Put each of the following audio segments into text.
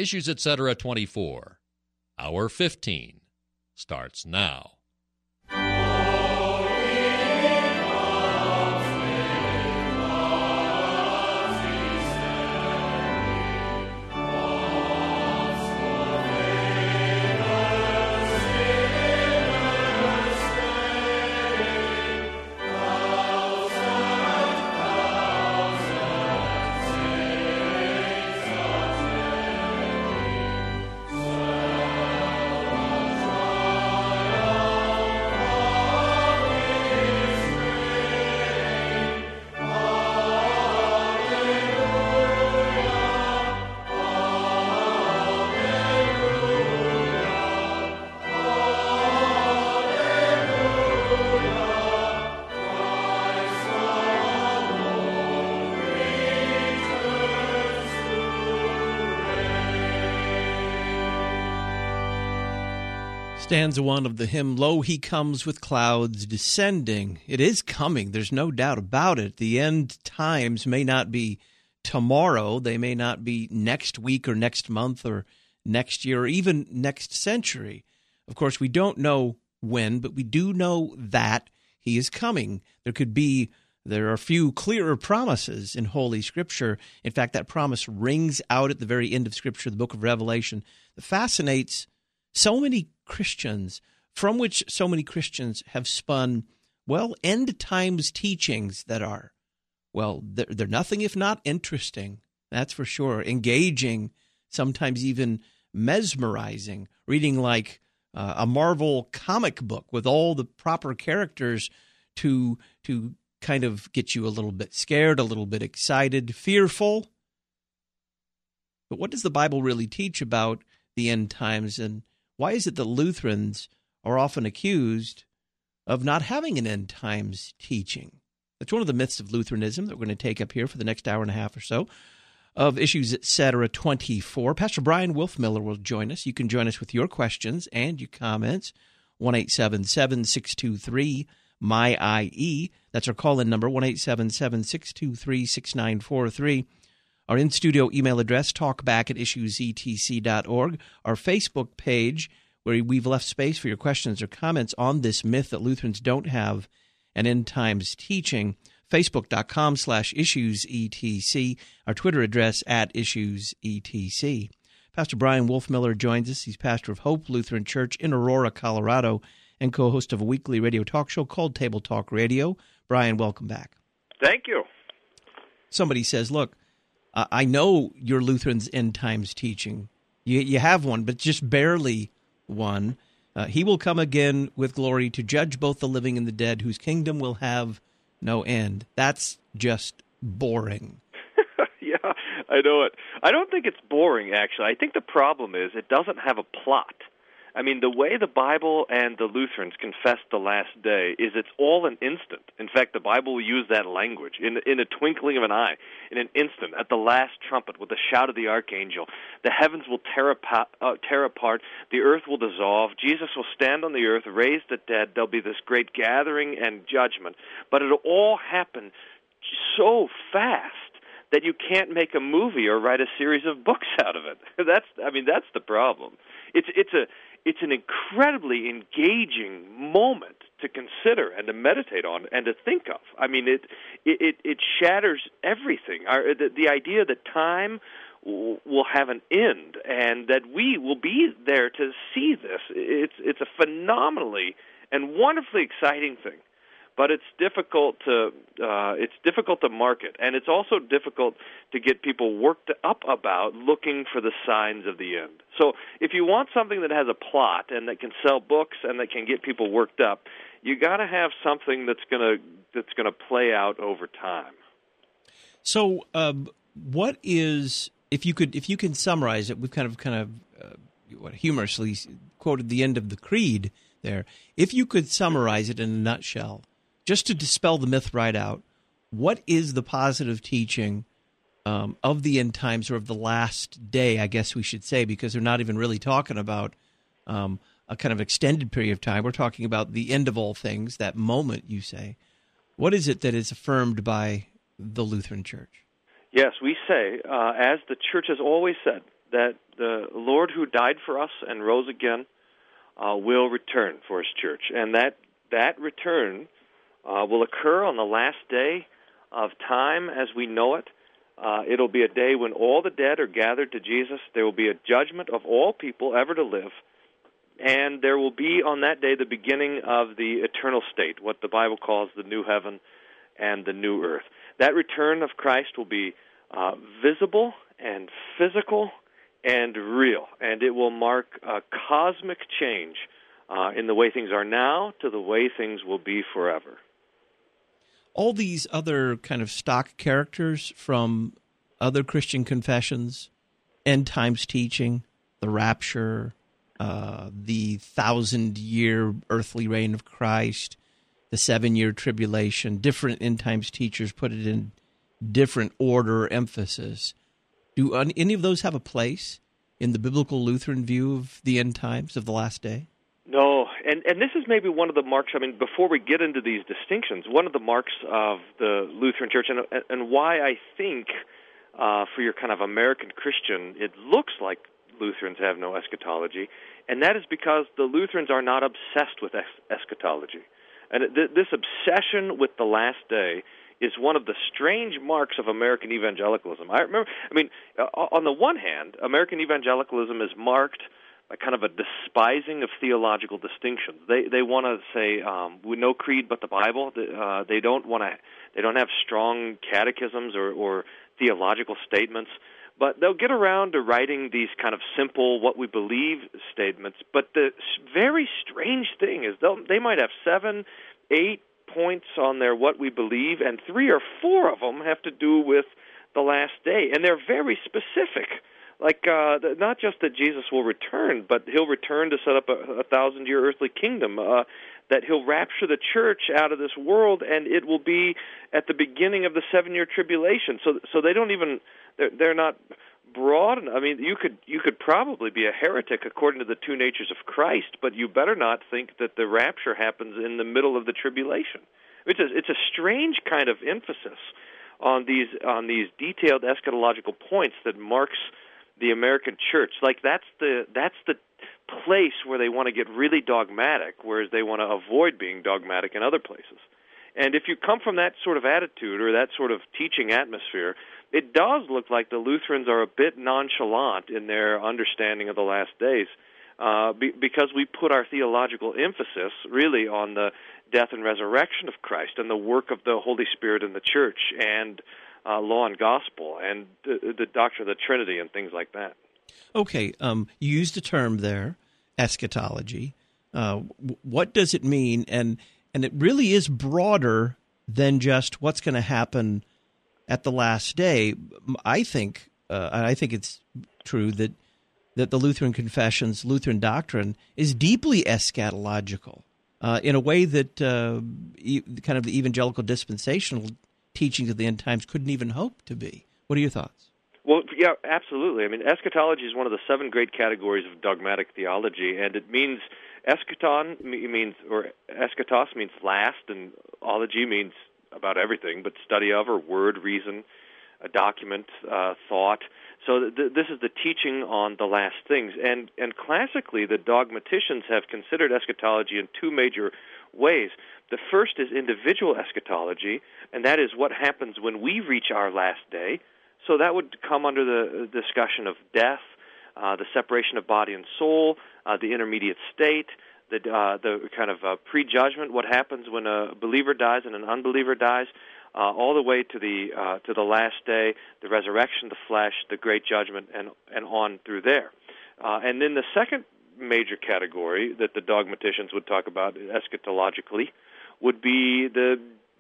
Issues Etc. 24. Hour 15 starts now. Stanza 1 of the hymn, Lo, he comes with clouds descending. It is coming. There's no doubt about it. The end times may not be tomorrow. They may not be next week or next month or next year or even next century. Of course, we don't know when, but we do know that he is coming. There are few clearer promises in Holy Scripture. In fact, that promise rings out at the very end of Scripture, the book of Revelation, that fascinates so many Christians, from which so many Christians have spun, end times teachings that are, they're nothing if not interesting, that's for sure, engaging, sometimes even mesmerizing, reading like a Marvel comic book with all the proper characters to kind of get you a little bit scared, a little bit excited, fearful. But what does the Bible really teach about the end times, and why is it that Lutherans are often accused of not having an end times teaching? That's one of the myths of Lutheranism that we're going to take up here for the next hour and a half or so of Issues Etc. 24. Pastor Brian Wolfmiller will join us. You can join us with your questions and your comments. 1-877-623-MY-IE. That's our call-in number, 1-877-623-6943. Our in-studio email address, talkback@issuesetc.org. Our Facebook page, where we've left space for your questions or comments on this myth that Lutherans don't have an end times teaching. Facebook.com/issuesetc. Our Twitter address @issuesetc. Pastor Brian Wolfmiller joins us. He's pastor of Hope Lutheran Church in Aurora, Colorado, and co-host of a weekly radio talk show called Table Talk Radio. Brian, welcome back. Thank you. Somebody says, look, I know your Lutherans' end times teaching. You have one, but just barely one. He will come again with glory to judge both the living and the dead, whose kingdom will have no end. That's just boring. Yeah, I know it. I don't think it's boring, actually. I think the problem is it doesn't have a plot. I mean, the way the Bible and the Lutherans confess the last day is it's all an instant. In fact, the Bible will use that language. In a twinkling of an eye, in an instant, at the last trumpet, with the shout of the archangel, the heavens will tear apart, the earth will dissolve, Jesus will stand on the earth, raise the dead, there'll be this great gathering and judgment. But it'll all happen so fast that you can't make a movie or write a series of books out of it. That's the problem. It's an incredibly engaging moment to consider and to meditate on and to think of. I mean, it shatters everything. The idea that time will have an end and that we will be there to see this. It's a phenomenally and wonderfully exciting thing. But it's difficult to market, and it's also difficult to get people worked up about looking for the signs of the end. So if you want something that has a plot and that can sell books and that can get people worked up, you got to have something that's gonna play out over time. So, what is, if you can summarize it? We've kind of humorously quoted the end of the creed there. If you could summarize it in a nutshell, just to dispel the myth right out, what is the positive teaching of the end times, or of the last day, I guess we should say, because they're not even really talking about a kind of extended period of time. We're talking about the end of all things, that moment, you say. What is it that is affirmed by the Lutheran Church? Yes, we say, as the Church has always said, that the Lord who died for us and rose again will return for His church, and that return will occur on the last day of time as we know it. It'll be a day when all the dead are gathered to Jesus. There will be a judgment of all people ever to live, and there will be on that day the beginning of the eternal state, what the Bible calls the new heaven and the new earth. That return of Christ will be visible and physical and real, and it will mark a cosmic change in the way things are now to the way things will be forever. All these other kind of stock characters from other Christian confessions, end times teaching, the rapture, the 1,000-year earthly reign of Christ, the 7-year tribulation, different end times teachers put it in different order or emphasis. Do any of those have a place in the biblical Lutheran view of the end times, of the last day? No, and this is maybe one of the marks, I mean, before we get into these distinctions, one of the marks of the Lutheran Church, and why I think for your kind of American Christian, it looks like Lutherans have no eschatology, and that is because the Lutherans are not obsessed with eschatology. And this obsession with the last day is one of the strange marks of American evangelicalism. On the one hand, American evangelicalism is marked by kind of a despising of theological distinctions. They want to say we no creed but the Bible. They don't have strong catechisms or theological statements. But they'll get around to writing these kind of simple, what we believe statements. But the very strange thing is they might have 7, 8 points on their what we believe, and 3 or 4 of them have to do with the last day. And they're very specific. Like, not just that Jesus will return, but He'll return to set up a 1,000-year earthly kingdom, that He'll rapture the church out of this world, and it will be at the beginning of the 7-year tribulation. So they don't even... They're not broad enough. I mean, you could probably be a heretic according to the two natures of Christ, but you better not think that the rapture happens in the middle of the tribulation. It's a strange kind of emphasis on these detailed eschatological points that marks the American church. Like that's the place where they want to get really dogmatic, whereas they want to avoid being dogmatic in other places. And if you come from that sort of attitude or that sort of teaching atmosphere, it does look like the Lutherans are a bit nonchalant in their understanding of the last days, because we put our theological emphasis really on the death and resurrection of Christ and the work of the Holy Spirit in the church and law and gospel and the doctrine of the Trinity and things like that. Okay, you used a term there, eschatology. What does it mean? And it really is broader than just what's going to happen at the last day. I think it's true that the Lutheran confessions, Lutheran doctrine, is deeply eschatological in a way that kind of the evangelical dispensational teachings of the end times couldn't even hope to be. What are your thoughts? Well, yeah, absolutely. I mean, eschatology is one of the 7 great categories of dogmatic theology, and it means eschaton or eschatos means last, and ology means about everything, but study of or word, reason, a document, thought. So this is the teaching on the last things. And classically, the dogmaticians have considered eschatology in 2 major ways. The first is individual eschatology, and that is what happens when we reach our last day. So that would come under the discussion of death, the separation of body and soul, the intermediate state, the kind of prejudgment, what happens when a believer dies and an unbeliever dies, all the way to the last day, the resurrection of the flesh, the great judgment, and on through there. And then the second major category that the dogmaticians would talk about eschatologically would be the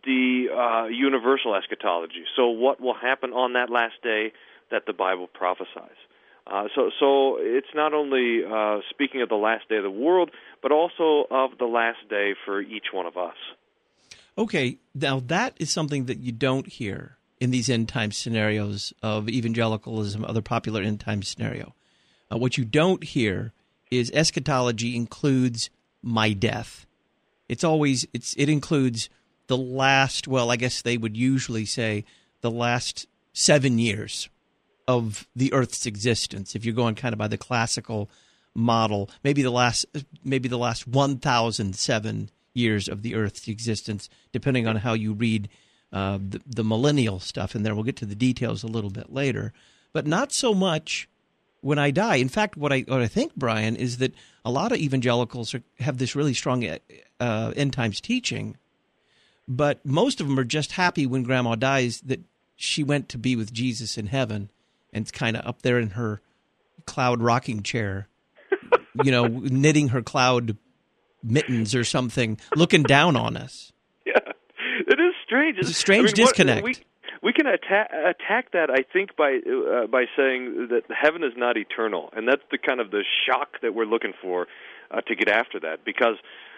universal eschatology. So what will happen on that last day that the Bible prophesies. So it's not only speaking of the last day of the world, but also of the last day for each one of us. Okay, now that is something that you don't hear in these end-time scenarios of evangelicalism, other popular end-time scenario. What you don't hear is eschatology includes my death. It includes the last, well, I guess they would usually say the last 7 years. of the Earth's existence. If you're going kind of by the classical model, maybe the last 1,007 years of the Earth's existence, depending on how you read the millennial stuff. And there we'll get to the details a little bit later, but not so much when I die. In fact, what I think, Brian, is that a lot of evangelicals have this really strong end times teaching, but most of them are just happy when Grandma dies that she went to be with Jesus in heaven and kind of up there in her cloud rocking chair, knitting her cloud mittens or something, looking down on us. Yeah, it is strange. It's a strange disconnect. We can attack that, I think, by saying that heaven is not eternal, and that's the kind of the shock that we're looking for to get after that, because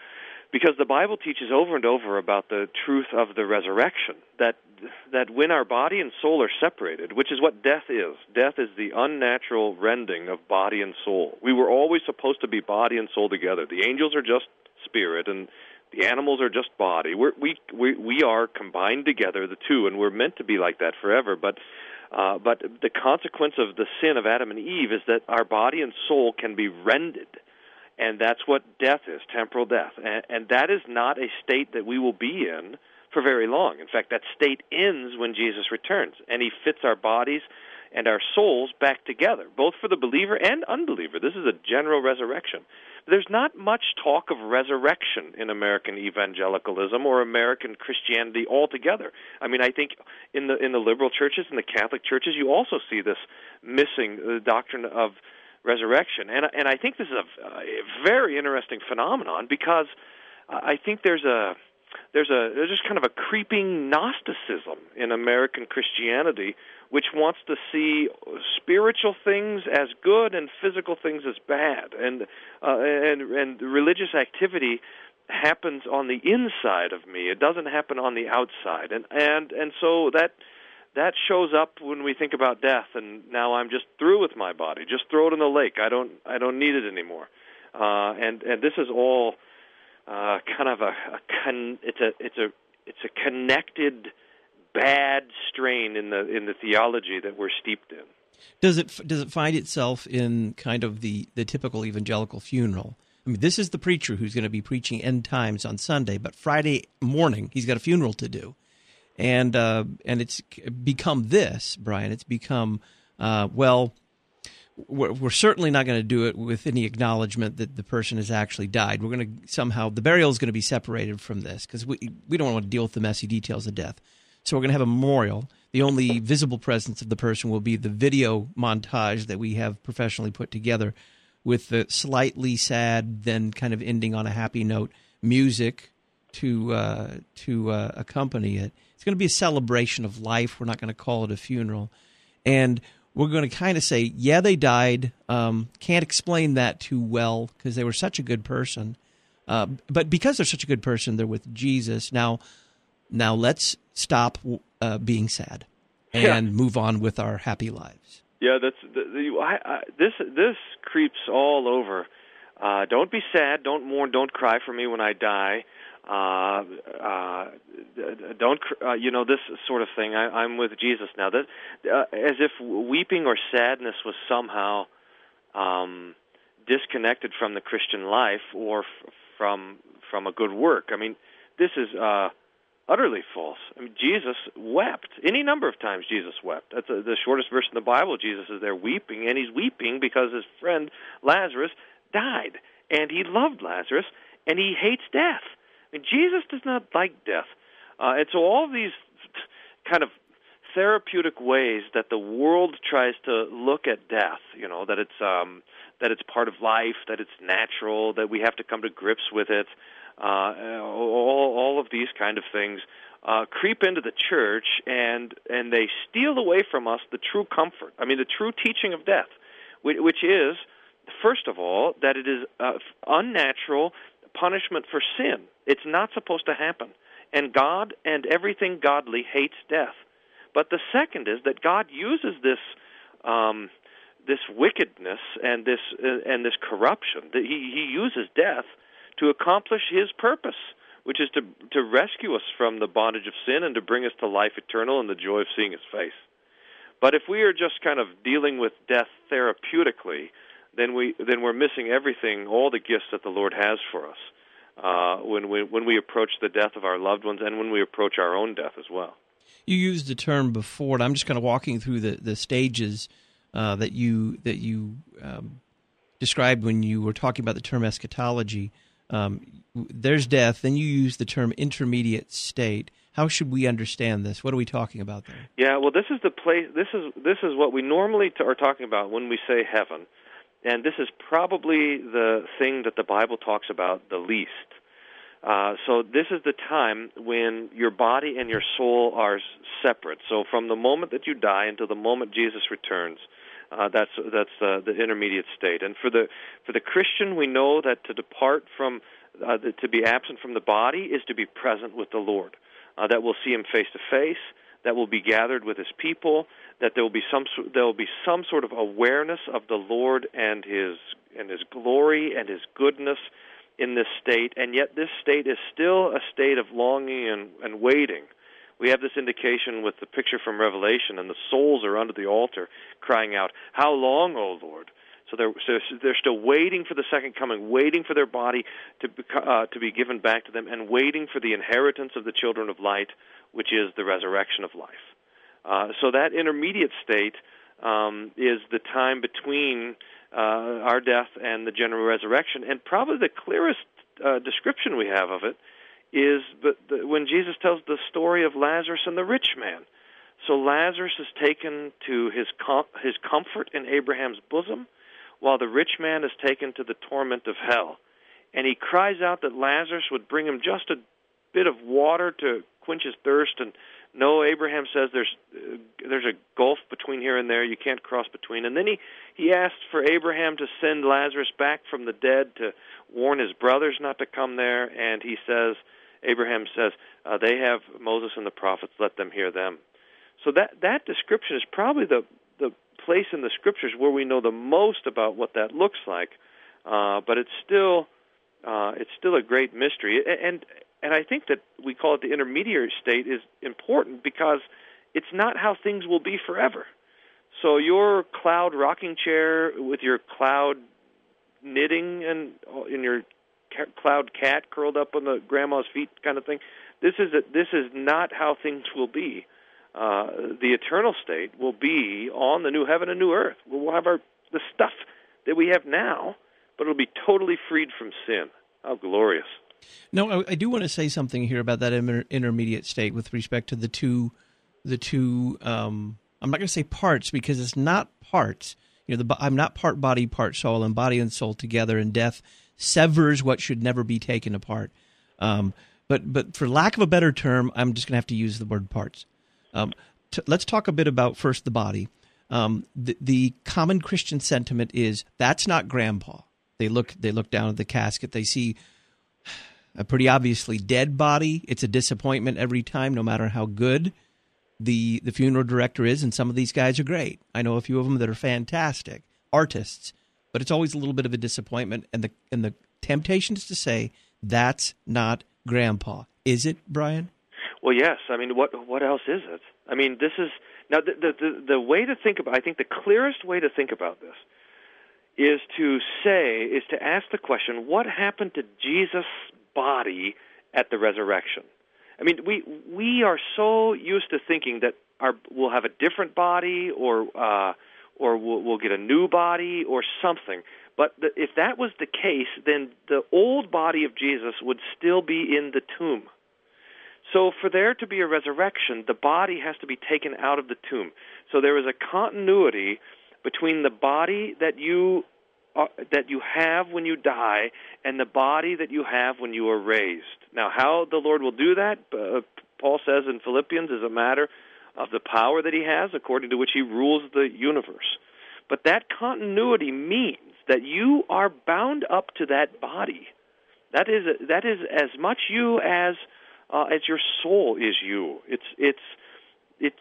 the Bible teaches over and over about the truth of the resurrection, that when our body and soul are separated, which is what death is. Death is the unnatural rending of body and soul. We were always supposed to be body and soul together. The angels are just spirit, and the animals are just body. We are combined together, the two, and we're meant to be like that forever. But the consequence of the sin of Adam and Eve is that our body and soul can be rended. And that's what death is, temporal death. And that is not a state that we will be in for very long. In fact, that state ends when Jesus returns, and he fits our bodies and our souls back together, both for the believer and unbeliever. This is a general resurrection. There's not much talk of resurrection in American evangelicalism or American Christianity altogether. I mean, I think in the liberal churches and the Catholic churches, you also see this missing, the doctrine of resurrection. And I think this is a very interesting phenomenon, because I think there's just kind of a creeping Gnosticism in American Christianity, which wants to see spiritual things as good and physical things as bad, and religious activity happens on the inside of me. It doesn't happen on the outside, and so that shows up when we think about death. And now I'm just through with my body. Just throw it in the lake. I don't need it anymore. And this is all kind of it's a connected bad strain in the theology that we're steeped in. Does it find itself in kind of the typical evangelical funeral? I mean, this is the preacher who's going to be preaching end times on Sunday, but Friday morning he's got a funeral to do, and it's become this, Brian. It's become We're certainly not going to do it with any acknowledgement that the person has actually died. We're going to somehow, the burial is going to be separated from this, because we don't want to deal with the messy details of death. So we're going to have a memorial. The only visible presence of the person will be the video montage that we have professionally put together, with the slightly sad, then kind of ending on a happy note, music to accompany it. It's going to be a celebration of life. We're not going to call it a funeral. And we're going to kind of say, yeah, they died. Can't explain that too well because they were such a good person. But because they're such a good person, they're with Jesus. Now let's stop being sad and move on with our happy lives. Yeah, this creeps all over. Don't be sad. Don't mourn. Don't cry for me when I die. Don't this sort of thing. I'm with Jesus now. That as if weeping or sadness was somehow disconnected from the Christian life or from a good work. I mean, this is utterly false. I mean, Jesus wept. Any number of times Jesus wept. That's the shortest verse in the Bible. Jesus is there weeping, and he's weeping because his friend Lazarus died, and he loved Lazarus, and he hates death. I mean, Jesus does not like death. And so all these kind of therapeutic ways that the world tries to look at death, that it's part of life, that it's natural, that we have to come to grips with it, all of these kind of things creep into the church, and they steal away from us the true comfort. I mean, the true teaching of death, which is, first of all, that it is unnatural punishment for sin. It's not supposed to happen. And God and everything godly hates death. But the second is that God uses this wickedness and this corruption. That He uses death to accomplish His purpose, which is to rescue us from the bondage of sin and to bring us to life eternal and the joy of seeing His face. But if we are just kind of dealing with death therapeutically, then we're missing everything, all the gifts that the Lord has for us when we approach the death of our loved ones and when we approach our own death as well. You used the term before, and I'm just kind of walking through the stages that you described when you were talking about the term eschatology. There's death, then you use the term intermediate state. How should we understand this? What are we talking about there? Yeah, well, this is the place. This is what we normally are talking about when we say heaven, and this is probably the thing that the Bible talks about the least. So this is the time when your body and your soul are separate. So from the moment that you die until the moment Jesus returns, that's the intermediate state. And for the Christian, we know that to depart from to be absent from the body is to be present with the Lord. That we'll see Him face to face. That will be gathered with His people. That there will be some sort of awareness of the Lord and His glory and His goodness in this state. And yet this state is still a state of longing and waiting. We have this indication with the picture from Revelation, and the souls are under the altar crying out, "How long, O Lord?" So they're still waiting for the second coming, waiting for their body to be given back to them, and waiting for the inheritance of the children of light, which is the resurrection of life. So that intermediate state is the time between our death and the general resurrection, and probably the clearest description we have of it is when Jesus tells the story of Lazarus and the rich man. So Lazarus is taken to his comfort in Abraham's bosom, while the rich man is taken to the torment of hell. And he cries out that Lazarus would bring him just a bit of water to quench his thirst. And no, Abraham says there's a gulf between here and there. You can't cross between. And then he asked for Abraham to send Lazarus back from the dead to warn his brothers not to come there. And Abraham says, they have Moses and the prophets, let them hear them. So that description is probably the place in the Scriptures where we know the most about what that looks like, but it's still a great mystery. And I think that we call it the intermediary state is important because it's not how things will be forever. So your cloud rocking chair with your cloud knitting and in your cloud cat curled up on the grandma's feet kind of thing, this is not how things will be. The eternal state will be on the new heaven and new earth. We'll have the stuff that we have now, but it'll be totally freed from sin. How glorious. No, I do want to say something here about that intermediate state with respect to the two. I'm not going to say parts because it's not parts. I'm not part body, part soul, and body and soul together, and death severs what should never be taken apart. But for lack of a better term, I'm just going to have to use the word parts. Let's talk a bit about first the body. The common Christian sentiment is that's not Grandpa. They look down at the casket. They see a pretty obviously dead body. It's a disappointment every time, no matter how good the funeral director is. And some of these guys are great. I know a few of them that are fantastic artists, but it's always a little bit of a disappointment. And the temptation is to say that's not Grandpa. Is it, Brian? Well, yes. I mean, what else is it? I mean, this is now the way to think about. I think the clearest way to think about this is to ask the question: what happened to Jesus' body at the resurrection? I mean, we are so used to thinking that we'll have a different body, or we'll get a new body, or something. But if that was the case, then the old body of Jesus would still be in the tomb. So for there to be a resurrection, the body has to be taken out of the tomb. So there is a continuity between the body that you have when you die and the body that you have when you are raised. Now, how the Lord will do that, Paul says in Philippians, is a matter of the power that He has, according to which He rules the universe. But that continuity means that you are bound up to that body. That is as much you as your soul is you. It's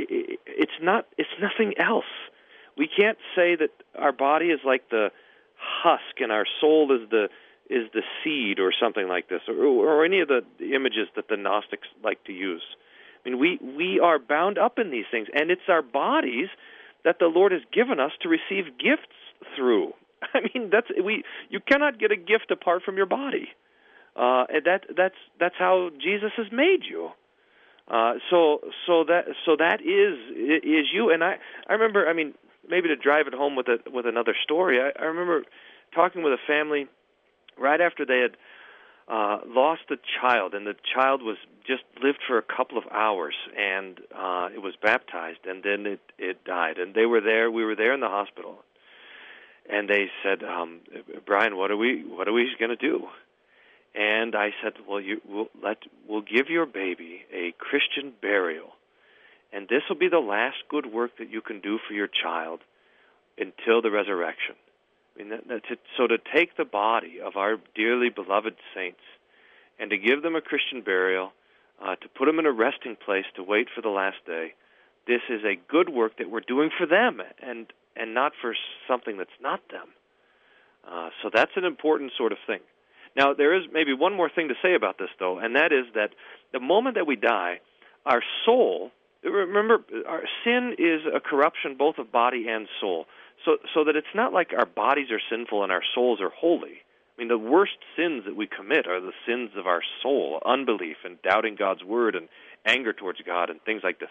nothing else. We can't say that our body is like the husk and our soul is the seed or something like this, or any of the images that the Gnostics like to use. I mean, we are bound up in these things, and it's our bodies that the Lord has given us to receive gifts through. I mean, you cannot get a gift apart from your body. And that's how Jesus has made you. So that is you. And I remember, I mean, maybe to drive it home with another story. I remember talking with a family right after they had lost a child, and the child was just lived for a couple of hours, and it was baptized, and then it died. And we were there in the hospital, and they said, Brian, what are we going to do? And I said, well, we'll give your baby a Christian burial, and this will be the last good work that you can do for your child until the resurrection. I mean, so to take the body of our dearly beloved saints and to give them a Christian burial, to put them in a resting place to wait for the last day, this is a good work that we're doing for them and not for something that's not them. So that's an important sort of thing. Now, there is maybe one more thing to say about this, though, and that is that the moment that we die, our soul, remember, our sin is a corruption both of body and soul, so that it's not like our bodies are sinful and our souls are holy. I mean, the worst sins that we commit are the sins of our soul, unbelief and doubting God's word and anger towards God and things like this.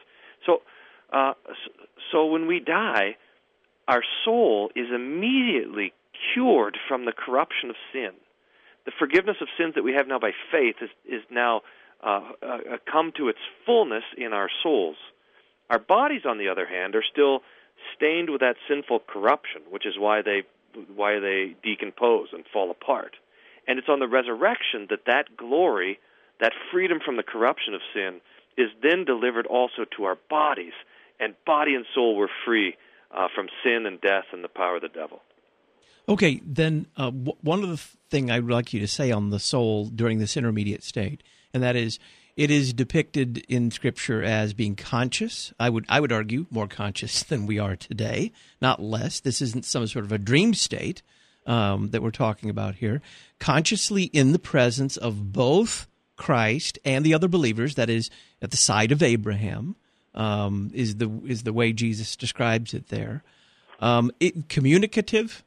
So when we die, our soul is immediately cured from the corruption of sin. The forgiveness of sins that we have now by faith is now come to its fullness in our souls. Our bodies, on the other hand, are still stained with that sinful corruption, which is why they decompose and fall apart. And it's on the resurrection that glory, that freedom from the corruption of sin, is then delivered also to our bodies, and body and soul were free from sin and death and the power of the devil. Okay, then one of the thing I'd like you to say on the soul during this intermediate state, and that is, it is depicted in Scripture as being conscious. I would argue more conscious than we are today, not less. This isn't some sort of a dream state that we're talking about here. Consciously in the presence of both Christ and the other believers, that is, at the side of Abraham, is the way Jesus describes it there. Communicative.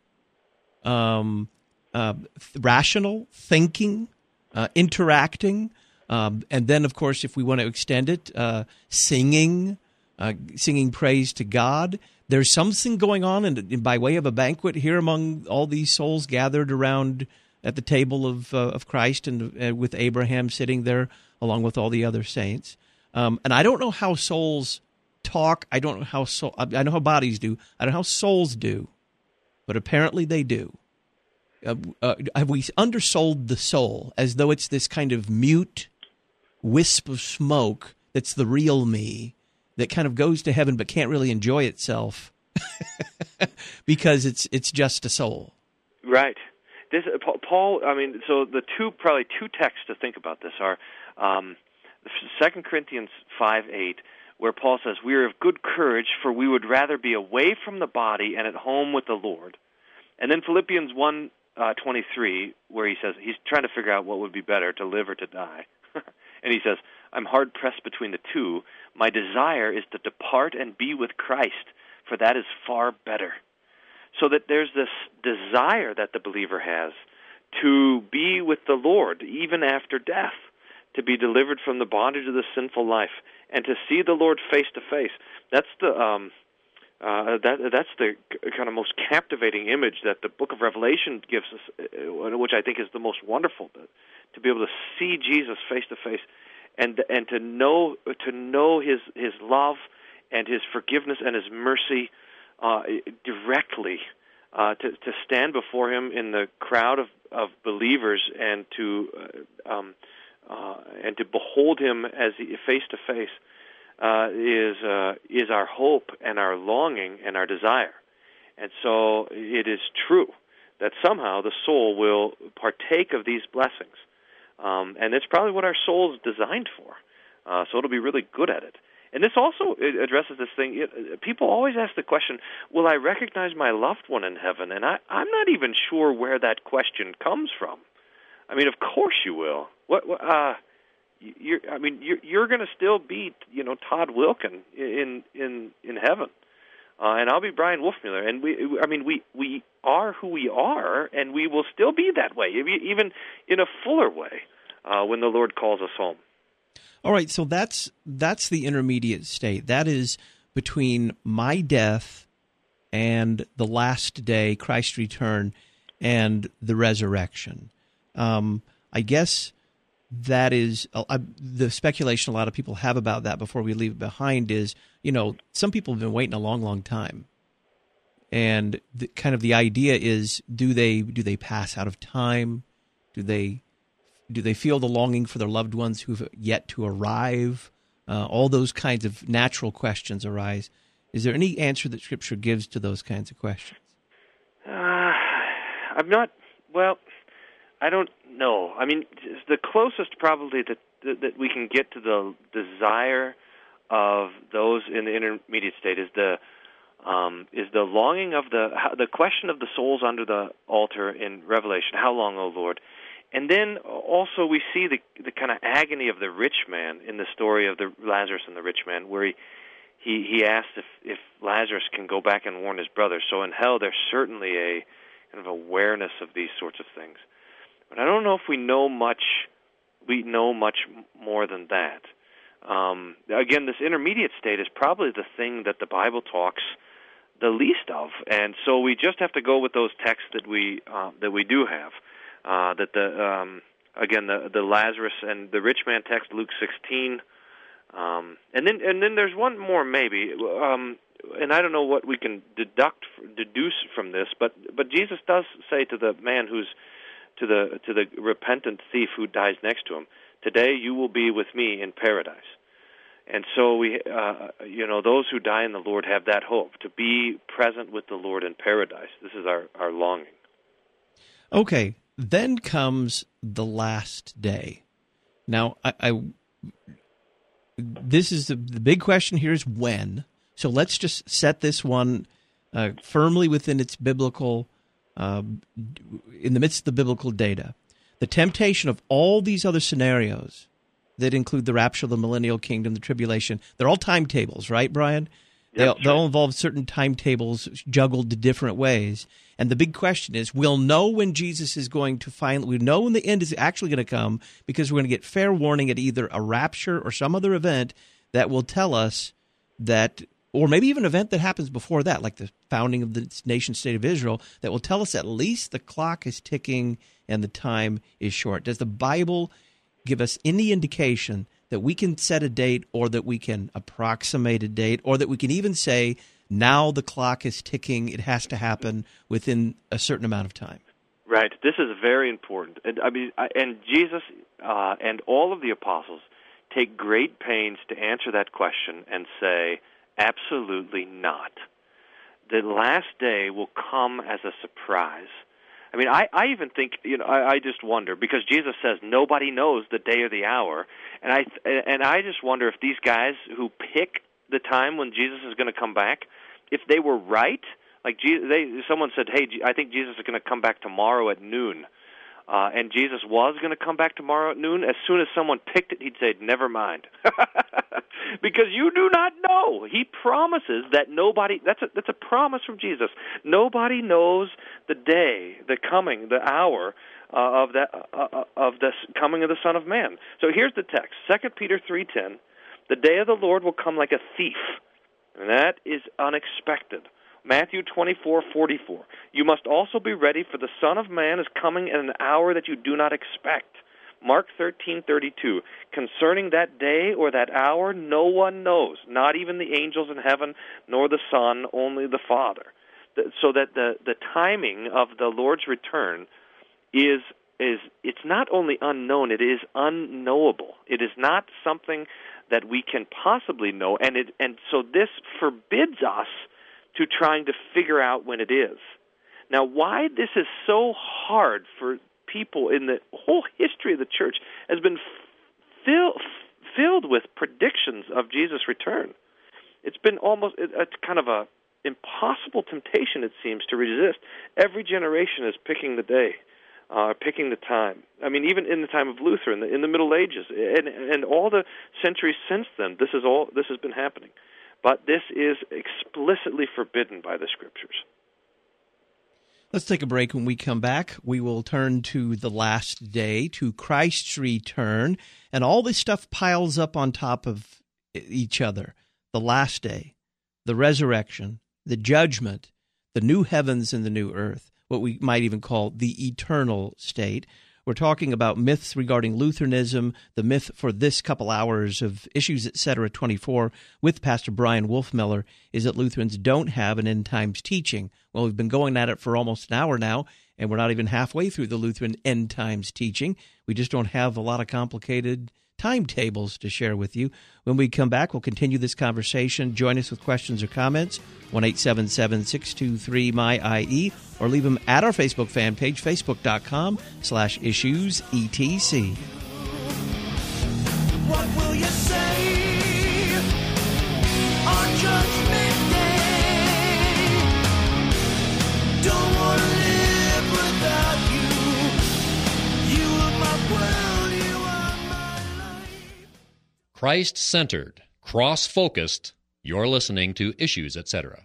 Rational, thinking, interacting, and then, of course, if we want to extend it, singing praise to God. There's something going on by way of a banquet here among all these souls gathered around at the table of Christ and with Abraham sitting there along with all the other saints. And I don't know how souls talk. I don't know how I know how bodies do. I don't know how souls do. But apparently they do. Have we undersold the soul as though it's this kind of mute wisp of smoke that's the real me that kind of goes to heaven but can't really enjoy itself because it's just a soul? Right. This Paul. I mean, so the two texts to think about this are 2 Corinthians 5:8. Where Paul says, we are of good courage, for we would rather be away from the body and at home with the Lord. And then Philippians 1:23, where he says, he's trying to figure out what would be better, to live or to die. And he says, I'm hard-pressed between the two. My desire is to depart and be with Christ, for that is far better. So that there's this desire that the believer has to be with the Lord, even after death, to be delivered from the bondage of the sinful life, and to see the Lord face to face. That's the kind of most captivating image that the Book of Revelation gives us, which I think is the most wonderful, to be able to see Jesus face to face, and to know His love and His forgiveness and His mercy directly, to stand before Him in the crowd of believers and to behold Him as face to face is our hope and our longing and our desire. And so it is true that somehow the soul will partake of these blessings, and it's probably what our soul is designed for. So it'll be really good at it. And this also addresses this thing. People always ask the question, will I recognize my loved one in heaven? And I'm not even sure where that question comes from. I mean, of course you will. you're going to still be, Todd Wilkin in heaven, and I'll be Brian Wolfmueller, and we are who we are, and we will still be that way, even in a fuller way, when the Lord calls us home. All right, so that's the intermediate state. That is between my death and the last day, Christ's return, and the resurrection. I guess that is the speculation a lot of people have about that before we leave it behind is, some people have been waiting a long, long time. And the idea is, do they pass out of time? Do they feel the longing for their loved ones who've yet to arrive? All those kinds of natural questions arise. Is there any answer that Scripture gives to those kinds of questions? I don't know. I mean, the closest probably that we can get to the desire of those in the intermediate state is the longing of the question of the souls under the altar in Revelation. How long, O Lord? And then also we see the kind of agony of the rich man in the story of the Lazarus and the rich man, where he asked if Lazarus can go back and warn his brother. So in hell, there's certainly a kind of awareness of these sorts of things. But I don't know if we know much more than that. Again, this intermediate state is probably the thing that the Bible talks the least of, and so we just have to go with those texts that we do have. That the Lazarus and the rich man text, Luke 16, and then there's one more maybe, and I don't know what we can deduce from this, but Jesus does say to the man who's to the repentant thief who dies next to him, "Today you will be with me in paradise." And so we, those who die in the Lord have that hope, to be present with the Lord in paradise. This is our longing. Okay, then comes the last day. Now, this is the big question here is when. So let's just set this one firmly within its biblical, in the midst of the biblical data. The temptation of all these other scenarios that include the rapture of the millennial kingdom, the tribulation, they're all timetables, right, Brian? Yep, they all involve certain timetables juggled different ways. And the big question is, we'll know when Jesus is going to we know when the end is actually going to come, because we're going to get fair warning at either a rapture or some other event that will tell us that, or maybe even an event that happens before that, like the founding of the nation-state of Israel, that will tell us at least the clock is ticking and the time is short. Does the Bible give us any indication that we can set a date, or that we can approximate a date, or that we can even say, now the clock is ticking, it has to happen within a certain amount of time? Right. This is very important. And Jesus and all of the apostles take great pains to answer that question and say, absolutely not. The last day will come as a surprise. I mean, I even think, I just wonder, because Jesus says nobody knows the day or the hour, and I just wonder if these guys who pick the time when Jesus is going to come back, if they were right, like someone said, hey, I think Jesus is going to come back tomorrow at noon, and Jesus was going to come back tomorrow at noon. As soon as someone picked it, he'd say, never mind. Because you do not know. He promises that nobody, that's a promise from Jesus. Nobody knows the day, the coming, the hour of the coming of the Son of Man. So here's the text, 2 Peter 3:10, the day of the Lord will come like a thief, and that is unexpected. Matthew 24:44, you must also be ready, for the Son of Man is coming at an hour that you do not expect. Mark 13:32, concerning that day or that hour, no one knows, not even the angels in heaven, nor the Son, only the Father. So that the timing of the Lord's return is it's not only unknown, it is unknowable. It is not something that we can possibly know, and so this forbids us to trying to figure out when it is. Now, why this is so hard for people in the whole history of the church has been filled with predictions of Jesus' return. It's been almost a kind of a impossible temptation, it seems, to resist. Every generation is picking the day picking the time. I mean, even in the time of Luther, in the Middle Ages, and all the centuries since then, this has been happening. But this is explicitly forbidden by the Scriptures. Let's take a break. When we come back, we will turn to the last day, to Christ's return, and all this stuff piles up on top of each other. The last day, the resurrection, the judgment, the new heavens and the new earth, what we might even call the eternal state. We're talking about myths regarding Lutheranism, the myth for this couple hours of Issues, Etc. 24 with Pastor Brian Wolfmueller is that Lutherans don't have an end times teaching. Well, we've been going at it for almost an hour now, and we're not even halfway through the Lutheran end times teaching. We just don't have a lot of complicated timetables to share with you. When we come back, we'll continue this conversation. Join us with questions or comments, 1-877-623-MY-IE, or leave them at our Facebook fan page, facebook.com/issuesetc. What will you say on Judgment Day? Don't want to live without you. You are my world, you are my life. Christ-centered, cross-focused, you're listening to Issues, Etc.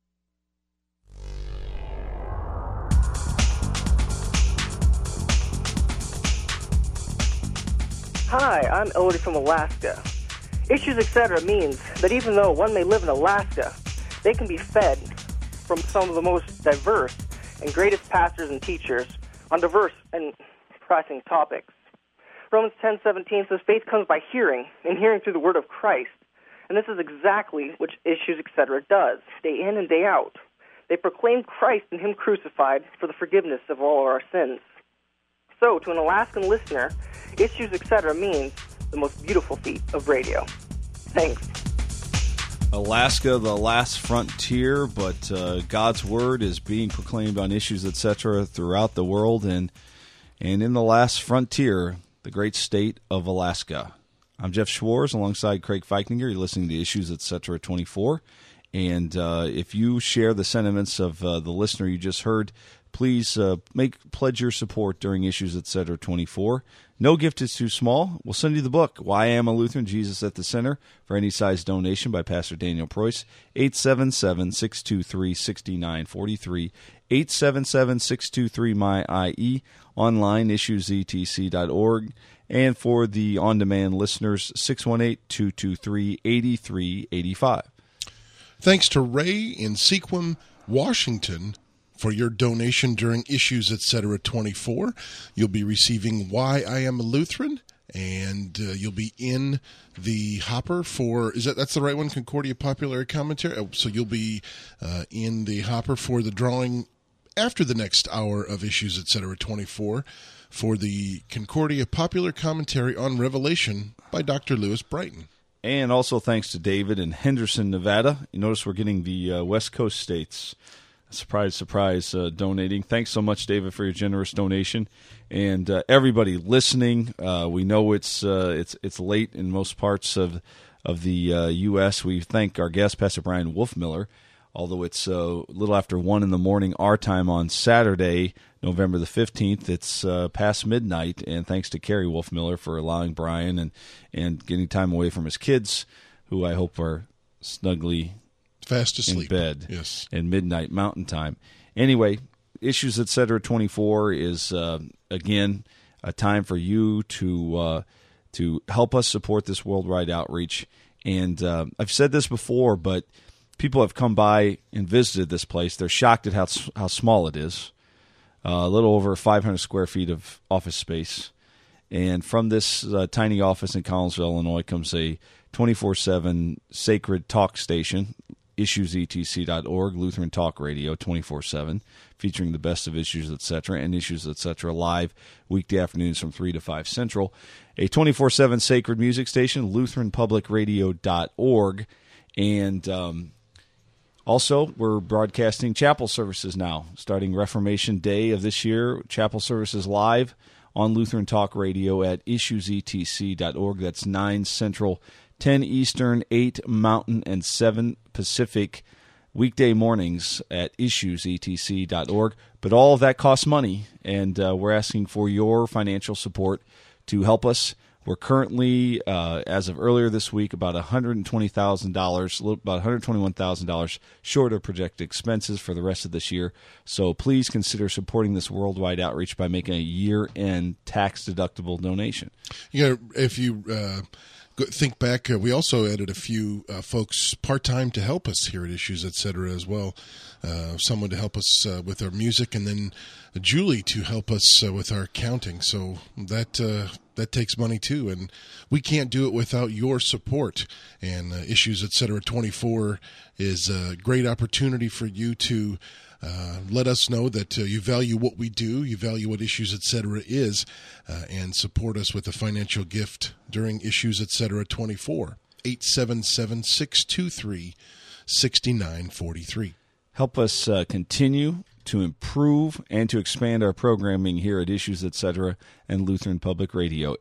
Hi, I'm Elodie from Alaska. Issues, Etc. means that even though one may live in Alaska, they can be fed from some of the most diverse and greatest pastors and teachers on diverse and pressing topics. Romans 10:17 says, faith comes by hearing, and hearing through the word of Christ. And this is exactly what Issues, Etc. does, day in and day out. They proclaim Christ and Him crucified for the forgiveness of all our sins. So, to an Alaskan listener, Issues, Etc. means the most beautiful feat of radio. Thanks. Alaska, the last frontier, but God's Word is being proclaimed on Issues, Etc. throughout the world, and in the last frontier, the great state of Alaska. I'm Jeff Schwartz alongside Craig Feichninger. You're listening to Issues, Etc. 24. And if you share the sentiments of the listener you just heard, please pledge your support during Issues, Etc. 24. No gift is too small. We'll send you the book, Why I Am a Lutheran, Jesus at the Center, for any size donation by Pastor Daniel Preuss, 877-623-6943, 877-623-MY-IE, online, issuesetc.org, and for the on-demand listeners, 618-223-8385. Thanks to Ray in Sequim, Washington, for your donation during Issues, Etc. 24. You'll be receiving Why I Am a Lutheran, and you'll be in the hopper for, that's the right one, Concordia Popular Commentary? So you'll be in the hopper for the drawing after the next hour of Issues, Etc. 24 for the Concordia Popular Commentary on Revelation by Dr. Lewis Brighton. And also thanks to David in Henderson, Nevada. You notice we're getting the West Coast states. Surprise, surprise, donating. Thanks so much, David, for your generous donation. And everybody listening, we know it's late in most parts of the U.S. We thank our guest, Pastor Brian Wolfmueller, although it's a little after 1 in the morning our time on Saturday, November the 15th. It's past midnight, and thanks to Carrie Wolfmueller for allowing Brian and getting time away from his kids, who I hope are snugly fast asleep in bed. Yes. In midnight Mountain Time. Anyway, Issues, Etc. 24 is, again, a time for you to help us support this worldwide outreach. And I've said this before, but people have come by and visited this place. They're shocked at how small it is. A little over 500 square feet of office space. And from this tiny office in Collinsville, Illinois, comes a 24/7 sacred talk station, issuesetc.org, Lutheran Talk Radio, 24/7, featuring the best of Issues, Etc., and Issues, Etc. live weekday afternoons from 3 to 5 Central. A 24/7 sacred music station, LutheranPublicRadio.org. And also, we're broadcasting chapel services now, starting Reformation Day of this year. Chapel services live on Lutheran Talk Radio at issuesetc.org. That's 9 Central, 10 Eastern, 8 Mountain, and 7 Pacific weekday mornings at issuesetc.org. But all of that costs money, and we're asking for your financial support to help us. We're currently, as of earlier this week, about $120,000, about $121,000 short of projected expenses for the rest of this year. So please consider supporting this worldwide outreach by making a year-end tax-deductible donation. If you think back, we also added a few folks part-time to help us here at Issues, Etc. as well. Someone to help us with our music, and then Julie to help us with our accounting. So that takes money too, and we can't do it without your support. And Issues, Etc. 24 is a great opportunity for you to let us know that you value what we do, you value what Issues, Etc. is, and support us with a financial gift during Issues, Etc. 24. 877-623-6943. Help us continue to improve and to expand our programming here at Issues, Etc. and Lutheran Public Radio.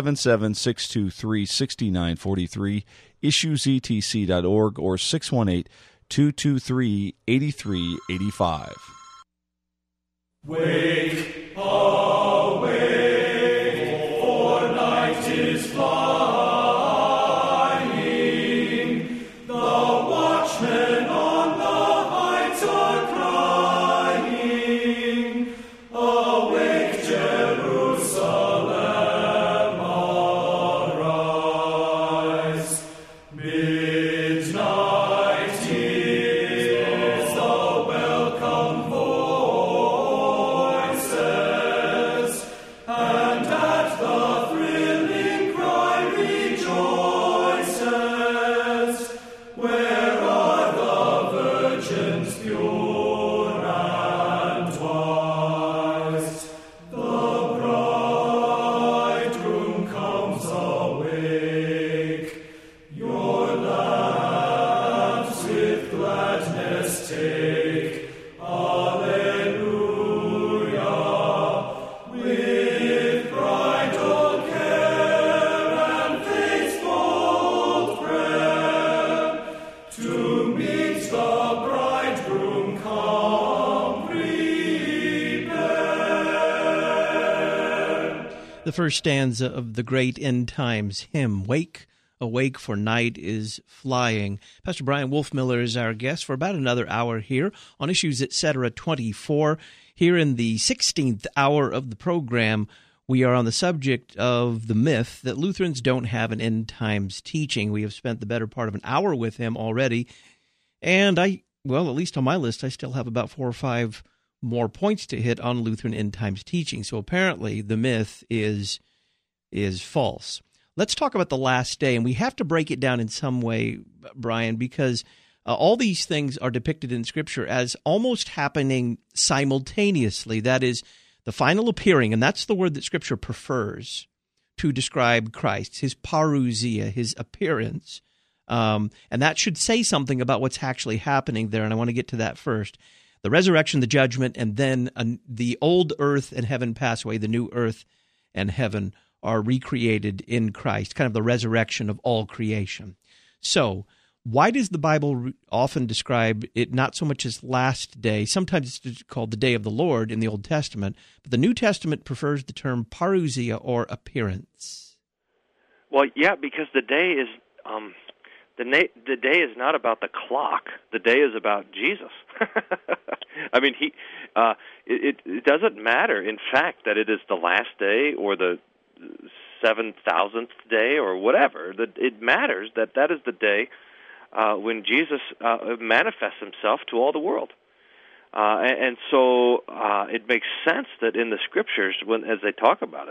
877-623-6943, issuesetc.org, or 618-223-8385. Wake, awake, for night is flying. The watchmen on the heights are crying. Awake, Jerusalem, arise. Midnight is the welcome voices, and at the thrilling cry rejoices. Where are the virgins pure and wise? The bridegroom comes, awake. Your lamps with gladness take. Alleluia. With bridal care and faithful prayer, to meet the bridegroom come prepared. The first stanza of the great end times hymn, Wake, Awake, for night is flying. Pastor Brian Wolfmiller is our guest for about another hour here on Issues, Etc. 24. Here in the 16th hour of the program, we are on the subject of the myth that Lutherans don't have an end times teaching. We have spent the better part of an hour with him already, and at least on my list, I still have about 4 or 5 more points to hit on Lutheran end times teaching. So apparently the myth is false. Let's talk about the last day, and we have to break it down in some way, Brian, because all these things are depicted in Scripture as almost happening simultaneously. That is, the final appearing, and that's the word that Scripture prefers to describe Christ, his parousia, his appearance. And that should say something about what's actually happening there, and I want to get to that first. The resurrection, the judgment, and then the old earth and heaven pass away, the new earth and heaven are recreated in Christ, kind of the resurrection of all creation. So, why does the Bible often describe it not so much as last day? Sometimes it's called the day of the Lord in the Old Testament, but the New Testament prefers the term parousia, or appearance. Well, yeah, because the day is the day is not about the clock. The day is about Jesus. I mean, it doesn't matter, in fact, that it is the last day or the 7,000th day or whatever. It matters that is the day when Jesus manifests himself to all the world. And so it makes sense that in the Scriptures, as they talk about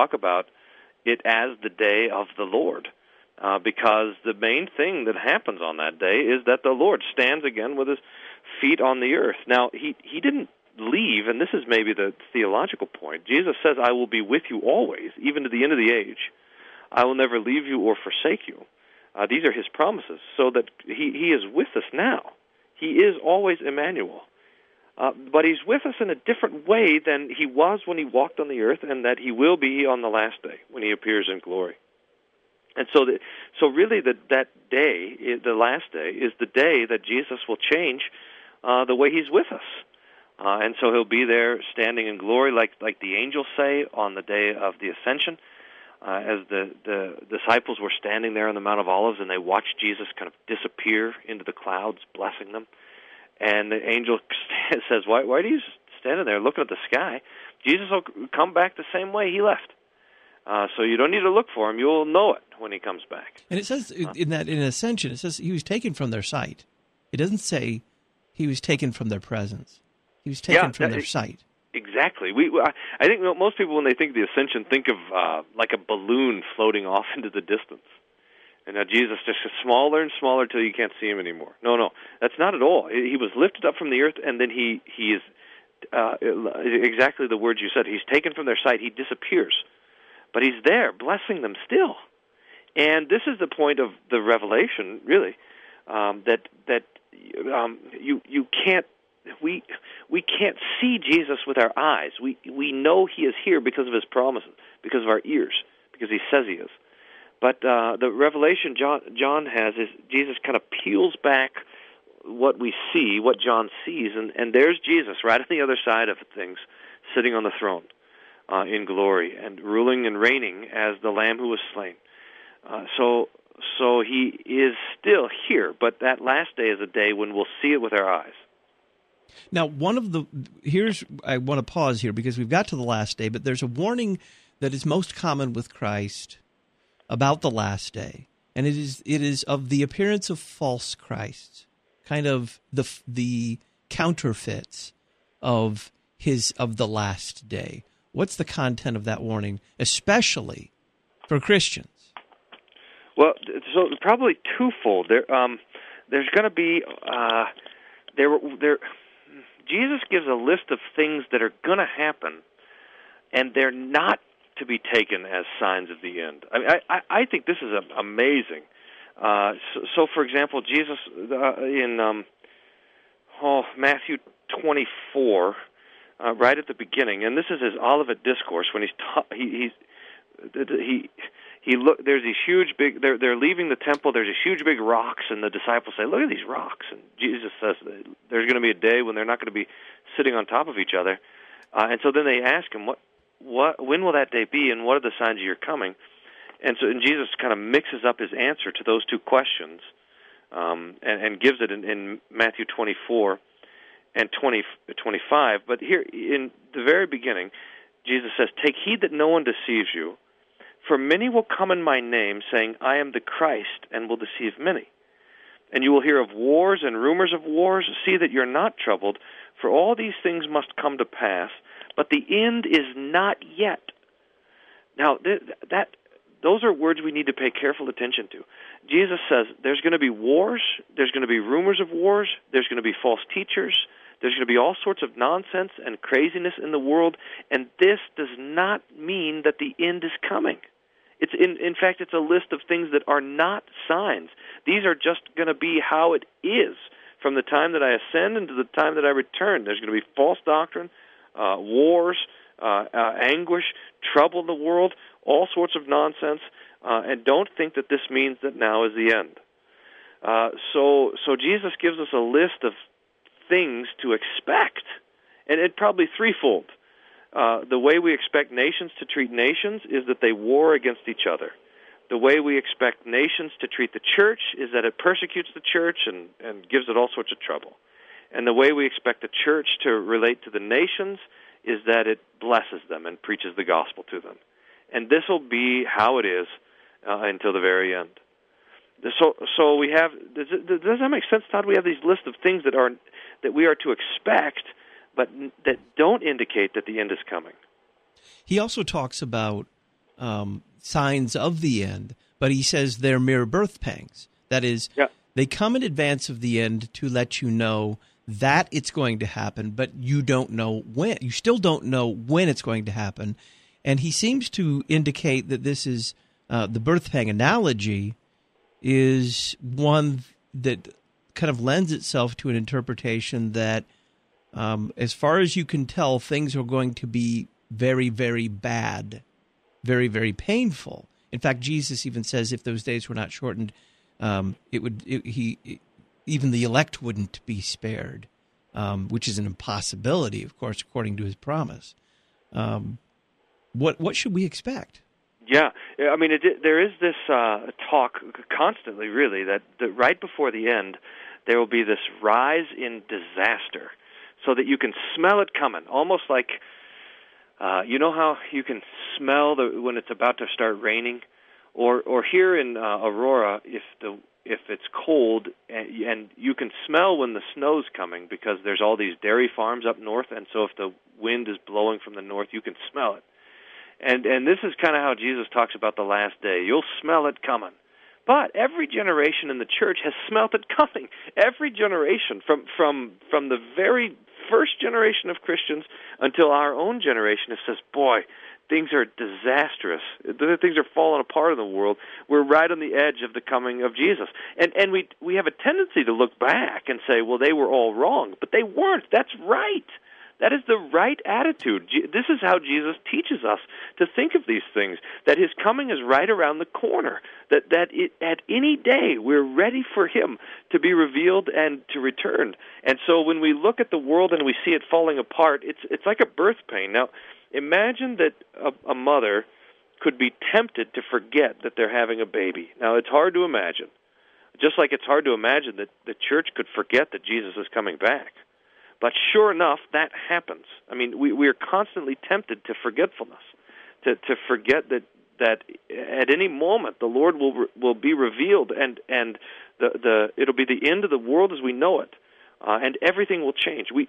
it as the day of the Lord. Because the main thing that happens on that day is that the Lord stands again with his feet on the earth. Now, he didn't leave, and this is maybe the theological point. Jesus says, I will be with you always, even to the end of the age. I will never leave you or forsake you. These are his promises, so that he is with us now. He is always Emmanuel. But he's with us in a different way than he was when he walked on the earth, and that he will be on the last day when he appears in glory. And so really that day, the last day, is the day that Jesus will change the way he's with us. And so he'll be there standing in glory like the angels say on the day of the Ascension, as the disciples were standing there on the Mount of Olives and they watched Jesus kind of disappear into the clouds, blessing them. And the angel says, why are you standing there looking at the sky? Jesus will come back the same way he left. So you don't need to look for him. You'll know it when he comes back. And it says in Ascension, it says he was taken from their sight. It doesn't say he was taken from their presence. He was taken from their sight. Exactly. I think most people, when they think of the Ascension, think of like a balloon floating off into the distance. And now Jesus just gets smaller and smaller till you can't see him anymore. No, that's not at all. He was lifted up from the earth, and then he is exactly the words you said. He's taken from their sight. He disappears. But he's there, blessing them still. And this is the point of the revelation, really, that you can't. We can't see Jesus with our eyes. We know he is here because of his promises, because of our ears, because he says he is. But the revelation John has is Jesus kind of peels back what we see, what John sees, and there's Jesus right on the other side of things, sitting on the throne in glory and ruling and reigning as the Lamb who was slain. So he is still here, but that last day is a day when we'll see it with our eyes. Now, I want to pause here because we've got to the last day, but there's a warning that is most common with Christ about the last day, and it is of the appearance of false Christs, kind of the counterfeits of the last day. What's the content of that warning, especially for Christians? Well, so probably twofold. There's going to be Jesus gives a list of things that are going to happen, and they're not to be taken as signs of the end. I think this is amazing. So, for example, Jesus in Matthew 24, right at the beginning, and this is his Olivet Discourse when there's these huge big. They're leaving the temple. There's these huge big rocks, and the disciples say, "Look at these rocks." And Jesus says, "There's going to be a day when they're not going to be sitting on top of each other." And so then they ask him, when will that day be, and what are the signs of your coming?" And Jesus kind of mixes up his answer to those two questions, and gives it in Matthew 24 and 25. But here in the very beginning, Jesus says, "Take heed that no one deceives you. For many will come in my name, saying, 'I am the Christ,' and will deceive many. And you will hear of wars and rumors of wars. See that you're not troubled, for all these things must come to pass, but the end is not yet." Now, those are words we need to pay careful attention to. Jesus says there's going to be wars, there's going to be rumors of wars, there's going to be false teachers, there's going to be all sorts of nonsense and craziness in the world, and this does not mean that the end is coming. It's in fact, it's a list of things that are not signs. These are just going to be how it is from the time that I ascend into the time that I return. There's going to be false doctrine, wars, anguish, trouble in the world, all sorts of nonsense, and don't think that this means that now is the end. So Jesus gives us a list of things to expect, and it probably threefold. The way we expect nations to treat nations is that they war against each other. The way we expect nations to treat the church is that it persecutes the church and gives it all sorts of trouble. And the way we expect the church to relate to the nations is that it blesses them and preaches the gospel to them. And this will be how it is until the very end. So we have. Does that make sense, Todd? We have these lists of things that we are to expect, but that don't indicate that the end is coming. He also talks about signs of the end, but he says they're mere birth pangs. That is, They come in advance of the end to let you know that it's going to happen, but you don't know when. You still don't know when it's going to happen. And he seems to indicate that this is the birth pang analogy is one that kind of lends itself to an interpretation that as far as you can tell, things are going to be very, very bad, very, very painful In fact, Jesus even says if those days were not shortened, even the elect wouldn't be spared, which is an impossibility, of course, according to his promise. What should we expect? Yeah, I mean, there is this talk constantly, really, that right before the end, there will be this rise in disaster, so that you can smell it coming, almost like, you know how you can smell when it's about to start raining, or here in Aurora, if it's cold and you can smell when the snow's coming because there's all these dairy farms up north, and so if the wind is blowing from the north, you can smell it. And this is kind of how Jesus talks about the last day. You'll smell it coming. But every generation in the church has smelt it coming. Every generation, from the very first generation of Christians until our own generation, it says, boy, things are disastrous. Things are falling apart in the world. We're right on the edge of the coming of Jesus. And we have a tendency to look back and say, well, they were all wrong. But they weren't. That's right. That is the right attitude. This is how Jesus teaches us to think of these things, that his coming is right around the corner, that at any day we're ready for him to be revealed and to return. And so when we look at the world and we see it falling apart, it's like a birth pain. Now, imagine that a mother could be tempted to forget that they're having a baby. Now, it's hard to imagine, just like it's hard to imagine that the church could forget that Jesus is coming back. But sure enough, that happens. I mean, we are constantly tempted to forgetfulness, to forget that at any moment the Lord will be revealed, and it'll be the end of the world as we know it, and everything will change. We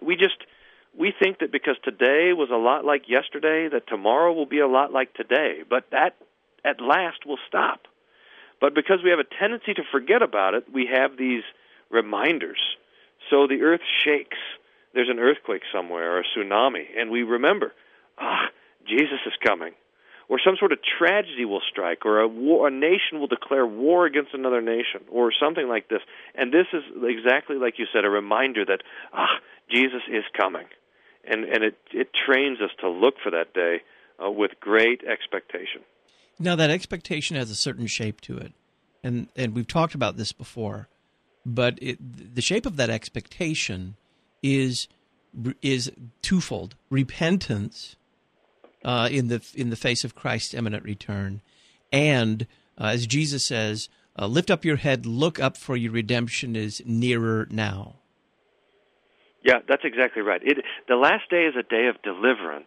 think that because today was a lot like yesterday, that tomorrow will be a lot like today, but that at last will stop. But because we have a tendency to forget about it, we have these reminders. So the earth shakes. There's an earthquake somewhere or a tsunami, and we remember, Jesus is coming. Or some sort of tragedy will strike, or a nation will declare war against another nation, or something like this. And this is exactly like you said, a reminder that, Jesus is coming. And it trains us to look for that day with great expectation. Now, that expectation has a certain shape to it, and we've talked about this before, but the shape of that expectation is twofold: repentance in the face of Christ's imminent return, and as Jesus says, lift up your head, look up, for your redemption is nearer now. Yeah, that's exactly right. The last day is a day of deliverance,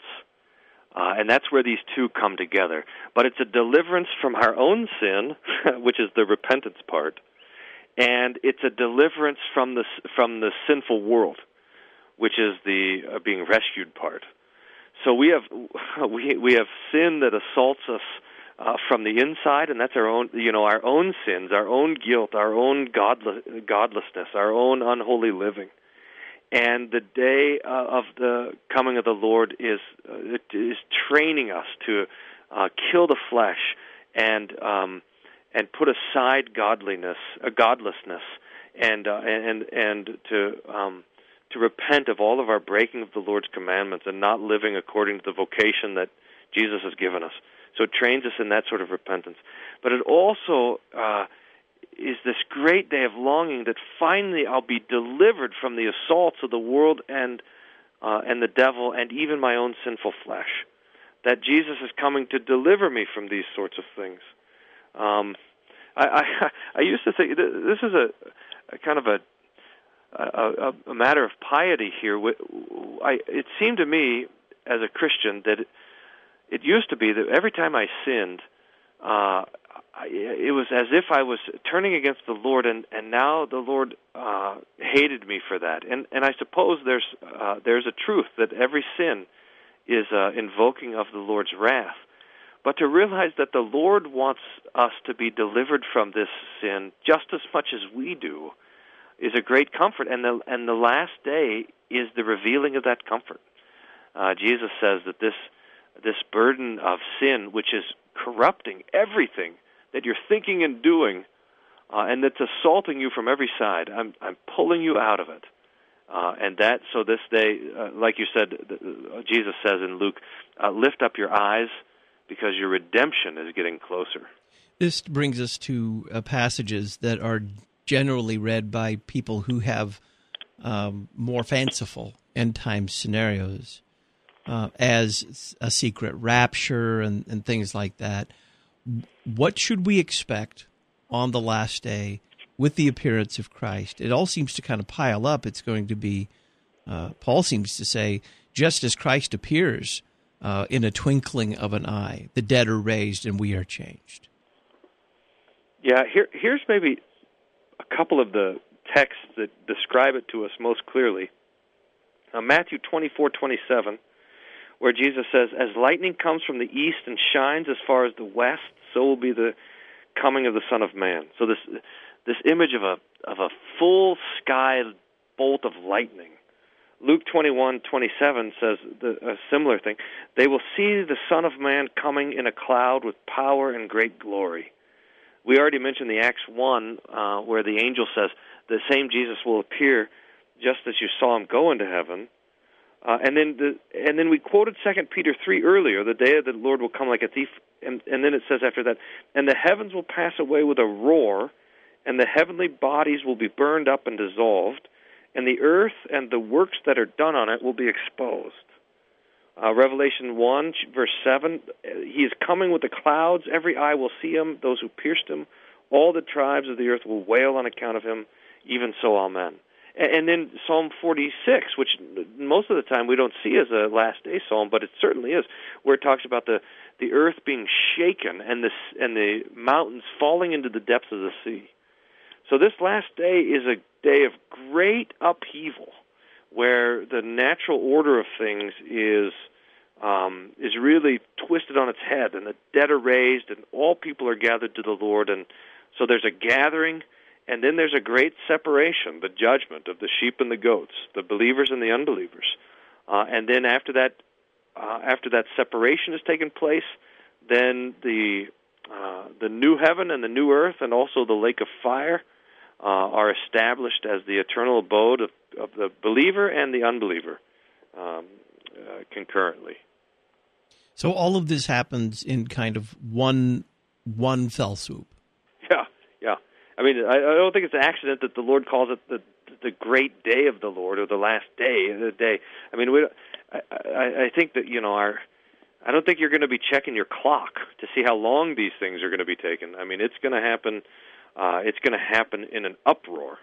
and that's where these two come together. But it's a deliverance from our own sin, which is the repentance part, and it's a deliverance from the sinful world, which is the being rescued part. So we have sin that assaults us from the inside, and that's our own sins, our own guilt, our own godlessness, our own unholy living. And the day of the coming of the Lord is training us to kill the flesh and put aside godlessness, and to repent of all of our breaking of the Lord's commandments and not living according to the vocation that Jesus has given us. So it trains us in that sort of repentance. But it also is this great day of longing that finally I'll be delivered from the assaults of the world and the devil and even my own sinful flesh. That Jesus is coming to deliver me from these sorts of things. I used to think this is a kind of a matter of piety here. It seemed to me as a Christian that it used to be that every time I sinned, it was as if I was turning against the Lord, and now the Lord hated me for that. And I suppose there's a truth that every sin is invoking of the Lord's wrath. But to realize that the Lord wants us to be delivered from this sin just as much as we do is a great comfort, and the last day is the revealing of that comfort. Jesus says that this burden of sin, which is corrupting everything that you're thinking and doing, and that's assaulting you from every side, I'm pulling you out of it. And that, so this day, like you said, Jesus says in Luke, lift up your eyes because your redemption is getting closer. This brings us to passages that are generally read by people who have more fanciful end-time scenarios, as a secret rapture and things like that. What should we expect on the last day with the appearance of Christ? It all seems to kind of pile up. It's going to be, Paul seems to say, just as Christ appears in a twinkling of an eye, the dead are raised and we are changed. Yeah, here's maybe a couple of the texts that describe it to us most clearly. Matthew 24:27, where Jesus says, "As lightning comes from the east and shines as far as the west, so will be the coming of the Son of Man." So this image of a full sky bolt of lightning. Luke 21:27 says a similar thing. "They will see the Son of Man coming in a cloud with power and great glory." We already mentioned the Acts 1, where the angel says the same Jesus will appear just as you saw him go into heaven. And then we quoted 2 Peter 3 earlier, the day of the Lord will come like a thief. And then it says after that, "And the heavens will pass away with a roar, and the heavenly bodies will be burned up and dissolved, and the earth and the works that are done on it will be exposed." Revelation 1, verse 7, "He is coming with the clouds. Every eye will see him, those who pierced him. All the tribes of the earth will wail on account of him. Even so, amen." And then Psalm 46, which most of the time we don't see as a last day psalm, but it certainly is, where it talks about the earth being shaken and the mountains falling into the depths of the sea. So this last day is a day of great upheaval, where the natural order of things is really twisted on its head, and the dead are raised, and all people are gathered to the Lord, and so there's a gathering, and then there's a great separation, the judgment of the sheep and the goats, the believers and the unbelievers, and then after that separation has taken place, then the new heaven and the new earth, and also the lake of fire, are established as the eternal abode of the believer and the unbeliever concurrently. So all of this happens in kind of one fell swoop. Yeah. I mean, I don't think it's an accident that the Lord calls it the great day of the Lord, or the last day of the day. I mean, I think that, I don't think you're going to be checking your clock to see how long these things are going to be taken. I mean, it's going to happen. It's going to happen in an uproar.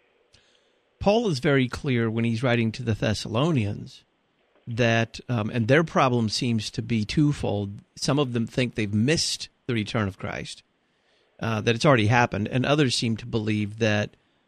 Paul is very clear when he's writing to the Thessalonians that, and their problem seems to be twofold. Some of them think they've missed the return of Christ, that it's already happened, and others seem to believe that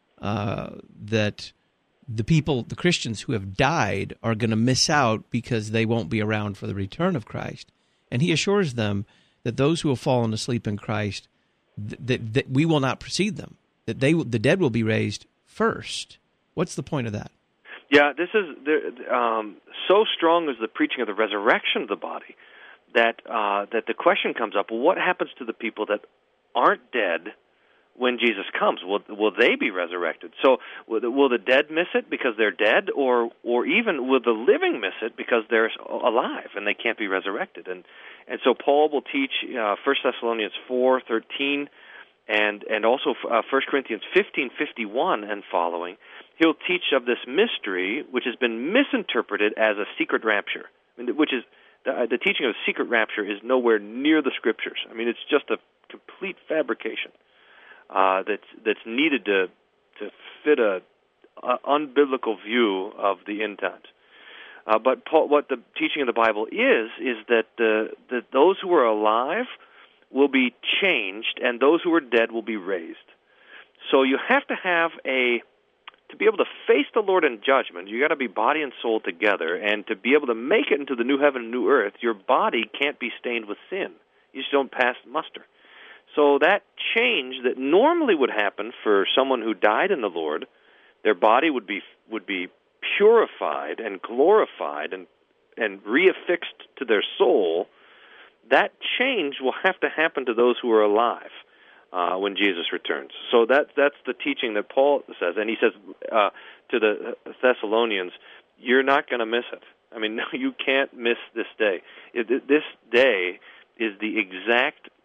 the Christians who have died, are going to miss out because they won't be around for the return of Christ. And he assures them that those who have fallen asleep in Christ, that we will not precede them, that the dead will be raised first. What's the point of that? Yeah, this is so strong is the preaching of the resurrection of the body that the question comes up: well, what happens to the people that aren't dead when Jesus comes? Will they be resurrected? So will the dead miss it because they're dead, or even will the living miss it because they're alive and they can't be resurrected? And so Paul will teach 1 Thessalonians 4:13 and also 1 Corinthians 15:51 and following. He'll teach of this mystery which has been misinterpreted as a secret rapture, which is the teaching of a secret rapture is nowhere near the Scriptures. I mean, it's just a complete fabrication that's needed to fit a unbiblical view of the end times. But Paul, what the teaching of the Bible is that those who are alive will be changed, and those who are dead will be raised. So you have to be able to face the Lord in judgment, you got to be body and soul together, and to be able to make it into the new heaven and new earth, your body can't be stained with sin. You just don't pass muster. So that change that normally would happen for someone who died in the Lord, their body would be purified and glorified and reaffixed to their soul. That change will have to happen to those who are alive when Jesus returns. So that's the teaching that Paul says, and he says to the Thessalonians, "You're not going to miss it. I mean, no, you can't miss this day. This day is the exact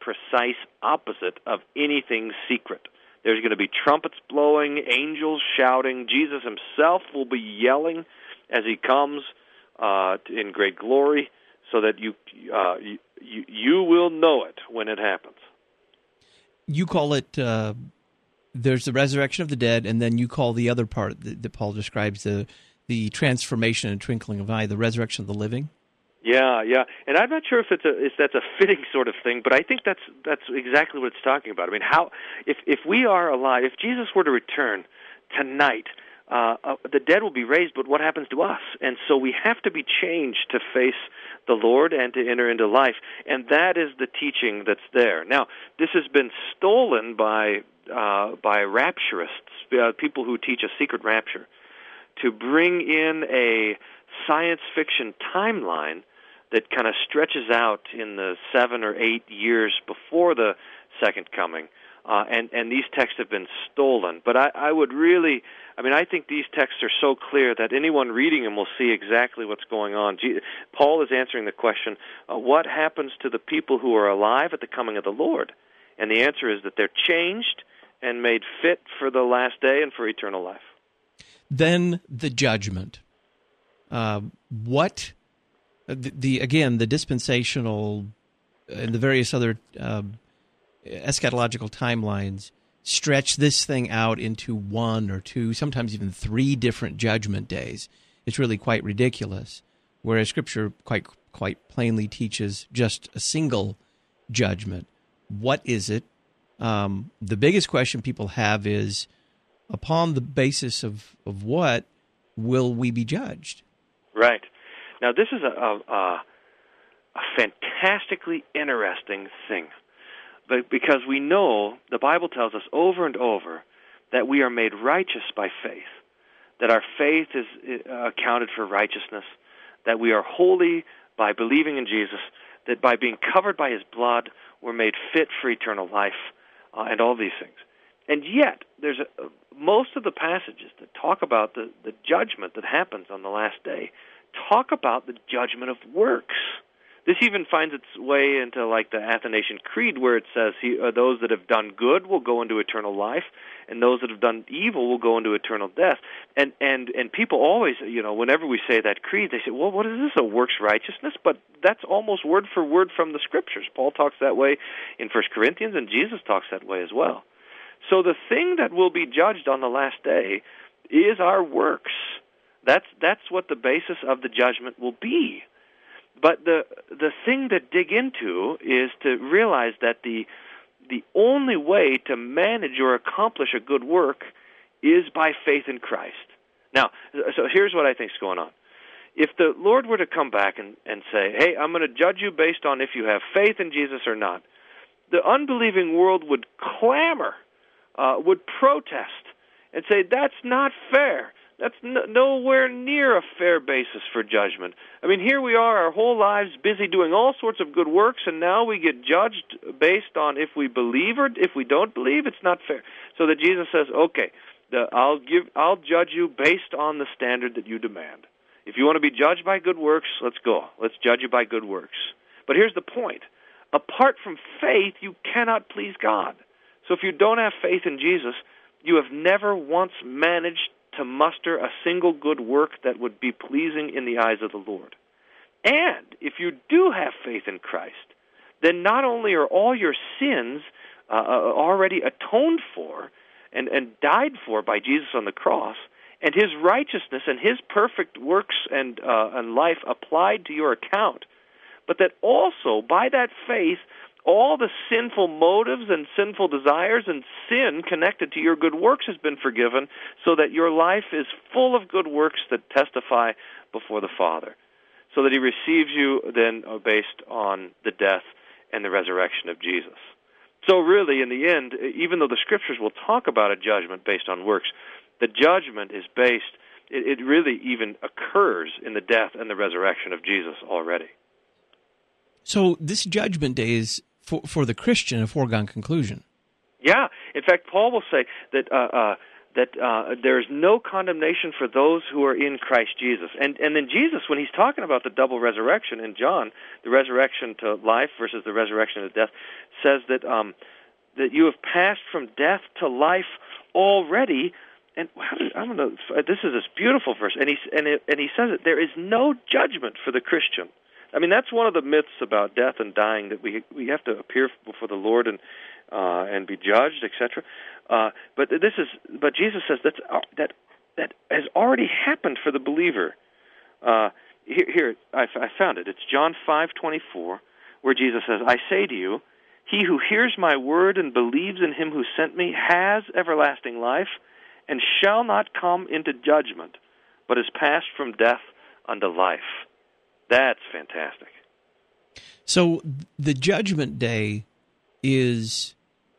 precise opposite of anything secret. There's going to be trumpets blowing, angels shouting. Jesus himself will be yelling as he comes in great glory, so that you will know it when it happens. You call it, there's the resurrection of the dead, and then you call the other part that Paul describes, the transformation and twinkling of an eye, the resurrection of the living? Yeah, and I'm not sure if that's a fitting sort of thing, but I think that's exactly what it's talking about. I mean, how if we are alive, if Jesus were to return tonight, the dead will be raised, but what happens to us? And so we have to be changed to face the Lord and to enter into life, and that is the teaching that's there. Now, this has been stolen by rapturists, people who teach a secret rapture, to bring in a science fiction timeline that kind of stretches out in the 7 or 8 years before the second coming. And these texts have been stolen. But I think these texts are so clear that anyone reading them will see exactly what's going on. Paul is answering the question, what happens to the people who are alive at the coming of the Lord? And the answer is that they're changed and made fit for the last day and for eternal life. Then the judgment. The dispensational and the various other eschatological timelines stretch this thing out into 1 or 2, sometimes even 3 different judgment days. It's really quite ridiculous, whereas Scripture quite plainly teaches just a single judgment. What is it? The biggest question people have is, upon the basis of what will we be judged? Right. Now, this is a fantastically interesting thing, but because we know the Bible tells us over and over that we are made righteous by faith, that our faith is accounted for righteousness, that we are holy by believing in Jesus, that by being covered by his blood, we're made fit for eternal life, and all these things. And yet, there's most of the passages that talk about the judgment that happens on the last day talk about the judgment of works. This even finds its way into like the Athanasian Creed, where it says those that have done good will go into eternal life, and those that have done evil will go into eternal death. And people always, whenever we say that creed, they say, well, what is this, a works righteousness? But that's almost word for word from the Scriptures. Paul talks that way in 1 Corinthians, and Jesus talks that way as well. So the thing that will be judged on the last day is our works. That's what the basis of the judgment will be. But the thing to dig into is to realize that the only way to manage or accomplish a good work is by faith in Christ. Now, so here's what I think is going on. If the Lord were to come back and say, hey, I'm going to judge you based on if you have faith in Jesus or not, the unbelieving world would clamor, would protest, and say, that's not fair. That's nowhere near a fair basis for judgment. I mean, here we are, our whole lives busy doing all sorts of good works, and now we get judged based on if we believe or if we don't believe. It's not fair. So that Jesus says, okay, I'll judge you based on the standard that you demand. If you want to be judged by good works, let's go. Let's judge you by good works. But here's the point. Apart from faith, you cannot please God. So if you don't have faith in Jesus, you have never once managed to muster a single good work that would be pleasing in the eyes of the Lord. And if you do have faith in Christ, then not only are all your sins already atoned for and died for by Jesus on the cross, and his righteousness and his perfect works and life applied to your account, but that also by that faith, all the sinful motives and sinful desires and sin connected to your good works has been forgiven, so that your life is full of good works that testify before the Father, so that he receives you then based on the death and the resurrection of Jesus. So really, in the end, even though the Scriptures will talk about a judgment based on works, the judgment is based, it really even occurs in the death and the resurrection of Jesus already. So this judgment day is, for the Christian, a foregone conclusion. Yeah. In fact, Paul will say that that there is no condemnation for those who are in Christ Jesus. And then Jesus, when he's talking about the double resurrection in John, the resurrection to life versus the resurrection to death, says that that you have passed from death to life already. And I don't know. This is this beautiful verse, and he says that there is no judgment for the Christian. I mean, that's one of the myths about death and dying, that we have to appear before the Lord and be judged, etc. But Jesus says that has already happened for the believer. Here I found it. It's John 5:24, where Jesus says, "I say to you, he who hears my word and believes in him who sent me has everlasting life, and shall not come into judgment, but is passed from death unto life." That's fantastic. So the judgment day is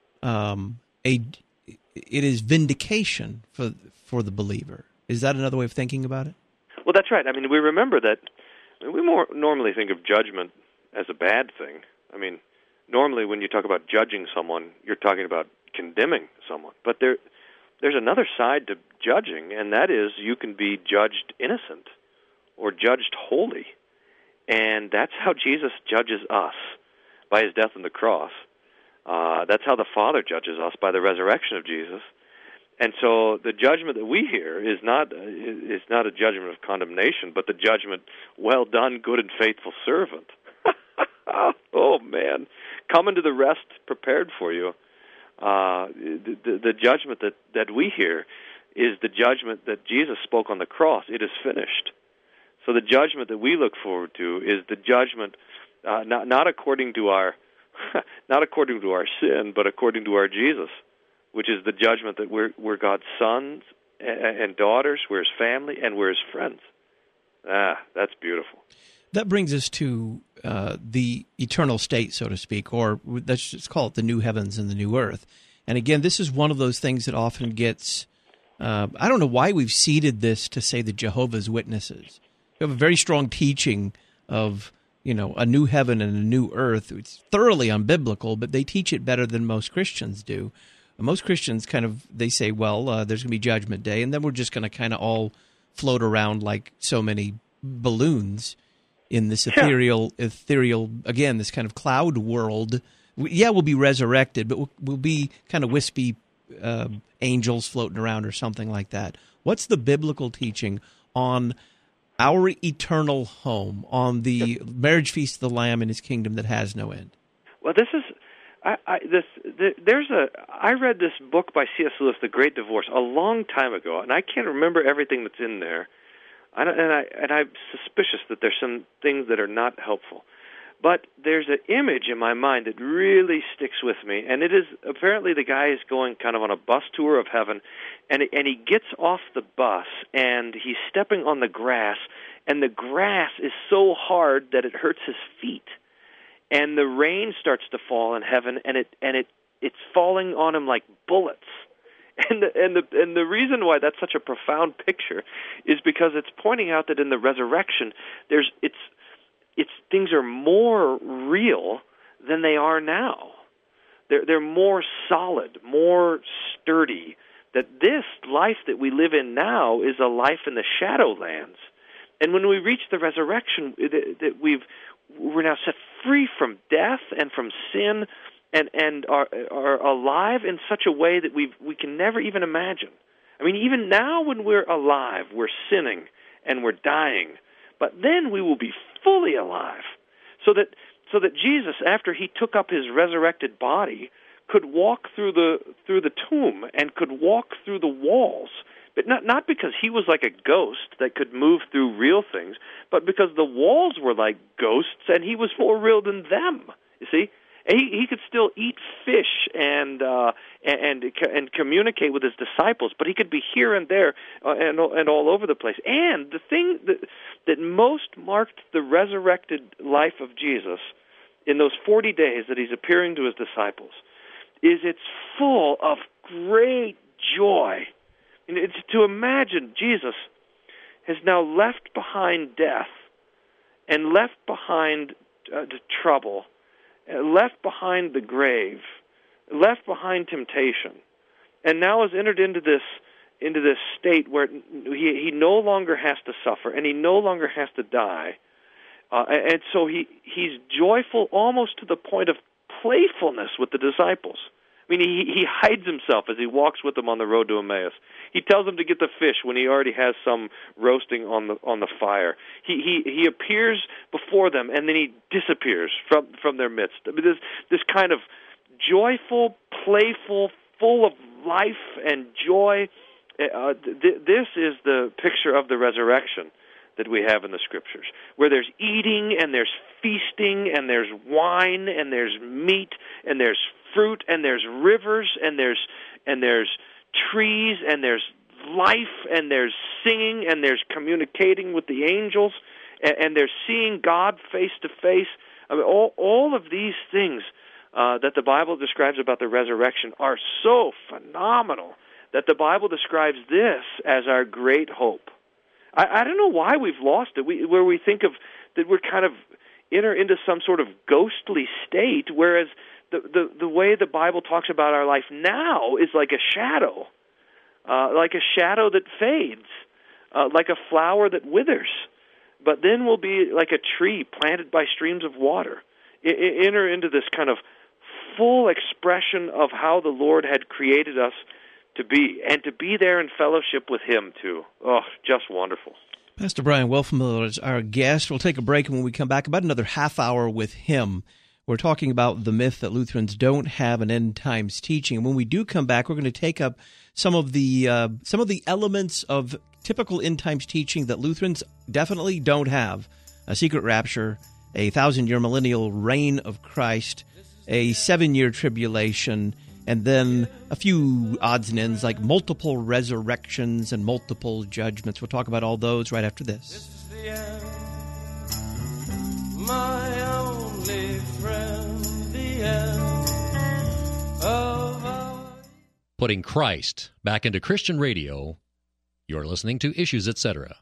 it is vindication for the believer. Is that another way of thinking about it? Well, that's right. I mean, we remember that we more normally think of judgment as a bad thing. I mean, normally when you talk about judging someone, you're talking about condemning someone. But there's another side to judging, and that is you can be judged innocent or judged holy. And that's how Jesus judges us, by his death on the cross. That's how the Father judges us, by the resurrection of Jesus. And so the judgment that we hear is not a judgment of condemnation, but the judgment, "Well done, good and faithful servant." Oh, man. Come into the rest prepared for you. The judgment that we hear is the judgment that Jesus spoke on the cross. It is finished. So the judgment that we look forward to is the judgment not according to our not according to our sin, but according to our Jesus, which is the judgment that we're God's sons and daughters, we're his family, and we're his friends. That's beautiful. That brings us to the eternal state, so to speak, or let's just call it the new heavens and the new earth. And again, this is one of those things that often gets, I don't know why we've ceded this to, say, the Jehovah's Witnesses. We have a very strong teaching of, a new heaven and a new earth. It's thoroughly unbiblical, but they teach it better than most Christians do. Most Christians they say, well, there's going to be Judgment Day, and then we're just going to kind of all float around like so many balloons in this ethereal, again, this kind of cloud world. We'll be resurrected, but we'll be kind of wispy angels floating around or something like that. What's the biblical teaching on our eternal home, on the marriage feast of the Lamb and his kingdom that has no end? Well, this is I read this book by C.S. Lewis, The Great Divorce, a long time ago, and I can't remember everything that's in there. And I'm suspicious that there's some things that are not helpful. But there's an image in my mind that really sticks with me, and it is apparently the guy is going kind of on a bus tour of heaven, and he gets off the bus, and he's stepping on the grass, and the grass is so hard that it hurts his feet. And the rain starts to fall in heaven, and it's falling on him like bullets. And the reason why that's such a profound picture is because it's pointing out that in the resurrection, things are more real than they are now. They're more solid, more sturdy. That this life that we live in now is a life in the shadowlands. And when we reach the resurrection, that we're now set free from death and from sin, and are alive in such a way that we can never even imagine. I mean, even now when we're alive, we're sinning and we're dying, but then we will be fully alive, so that Jesus, after he took up his resurrected body, could walk through the tomb and could walk through the walls. But not because he was like a ghost that could move through real things, but because the walls were like ghosts and he was more real than them. You see, he could still eat fish and communicate with his disciples, but he could be here and there and all over the place. And the thing that most marked the resurrected life of Jesus in those 40 days that he's appearing to his disciples is it's full of great joy. And it's to imagine Jesus has now left behind death and left behind the trouble, left behind the grave, left behind temptation, and now has entered into this into this state where he no longer has to suffer and he no longer has to die. And so he's joyful almost to the point of playfulness with the disciples. I mean, he hides himself as he walks with them on the road to Emmaus. He tells them to get the fish when he already has some roasting on the fire. He appears before them and then he disappears from their midst. I mean, this kind of joyful, playful, full of life and joy. This is the picture of the resurrection that we have in the Scriptures, where there's eating and there's feasting and there's wine and there's meat and there's fruit and there's rivers and there's trees and there's life and there's singing and there's communicating with the angels and there's seeing God face to face. I mean, all of these things that the Bible describes about the resurrection are so phenomenal that the Bible describes this as our great hope. I don't know why we've lost it, where we think of that we're kind of enter into some sort of ghostly state, whereas the way the Bible talks about our life now is like a shadow that fades, like a flower that withers. But then we'll be like a tree planted by streams of water. Enter into this kind of full expression of how the Lord had created us to be, and to be there in fellowship with Him, too. Oh, just wonderful. Pastor Brian Wolfmueller is our guest. We'll take a break, and when we come back, about another half hour with him. We're talking about the myth that Lutherans don't have an end times teaching. And when we do come back, we're going to take up some of the elements of typical end times teaching that Lutherans definitely don't have: a secret rapture, a 1,000-year millennial reign of Christ, a 7-year tribulation, and then a few odds and ends like multiple resurrections and multiple judgments. We'll talk about all those right after this. This is the end, my only friend, the end of our... Putting Christ back into Christian radio. You're listening to Issues, Etc.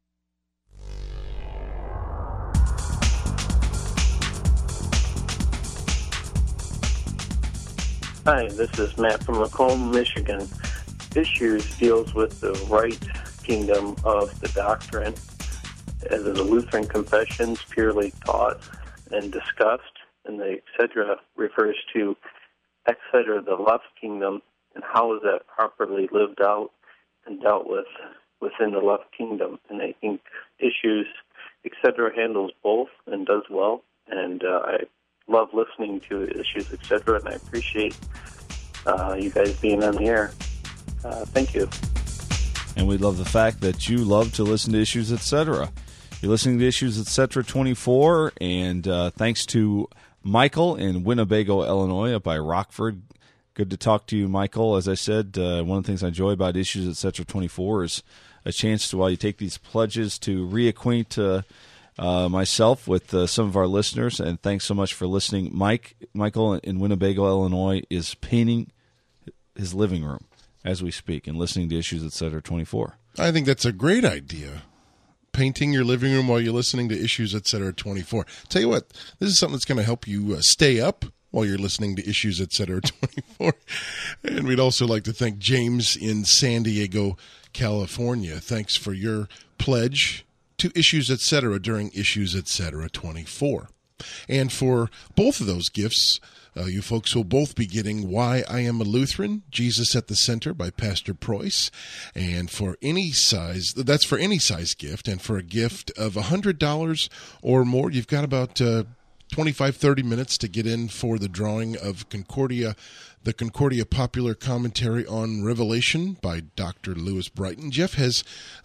Hi, this is Matt from Macomb, Michigan. Issues deals with the right kingdom of the doctrine. As the Lutheran confessions purely taught and discussed, and the etc. refers to etc. the left kingdom, and how is that properly lived out and dealt with within the left kingdom. And I think Issues etc. handles both and does well, and I love listening to Issues, etc., and I appreciate you guys being on the air. Thank you. And we love the fact that you love to listen to Issues, etc. You're listening to Issues, etc. 24, and thanks to Michael in Winnebago, Illinois, up by Rockford. Good to talk to you, Michael. As I said, one of the things I enjoy about Issues, etc. 24 is a chance to, while you take these pledges, to reacquaint myself with some of our listeners, and thanks so much for listening. Michael in Winnebago, Illinois, is painting his living room as we speak and listening to Issues, etc. 24. I think that's a great idea. Painting your living room while you're listening to Issues, etc. 24. Tell you what, this is something that's going to help you stay up while you're listening to Issues, etc. 24. And we'd also like to thank James in San Diego, California. Thanks for your pledge to Issues, etc. during Issues, etc. 24. And for both of those gifts, you folks will both be getting Why I Am a Lutheran, Jesus at the Center by Pastor Preuss. And for any size, that's for any size gift. And for a gift of $100 or more, you've got about 25-30 minutes to get in for the drawing of Concordia, the Concordia Popular Commentary on Revelation by Dr. Lewis Brighton. Jeff has...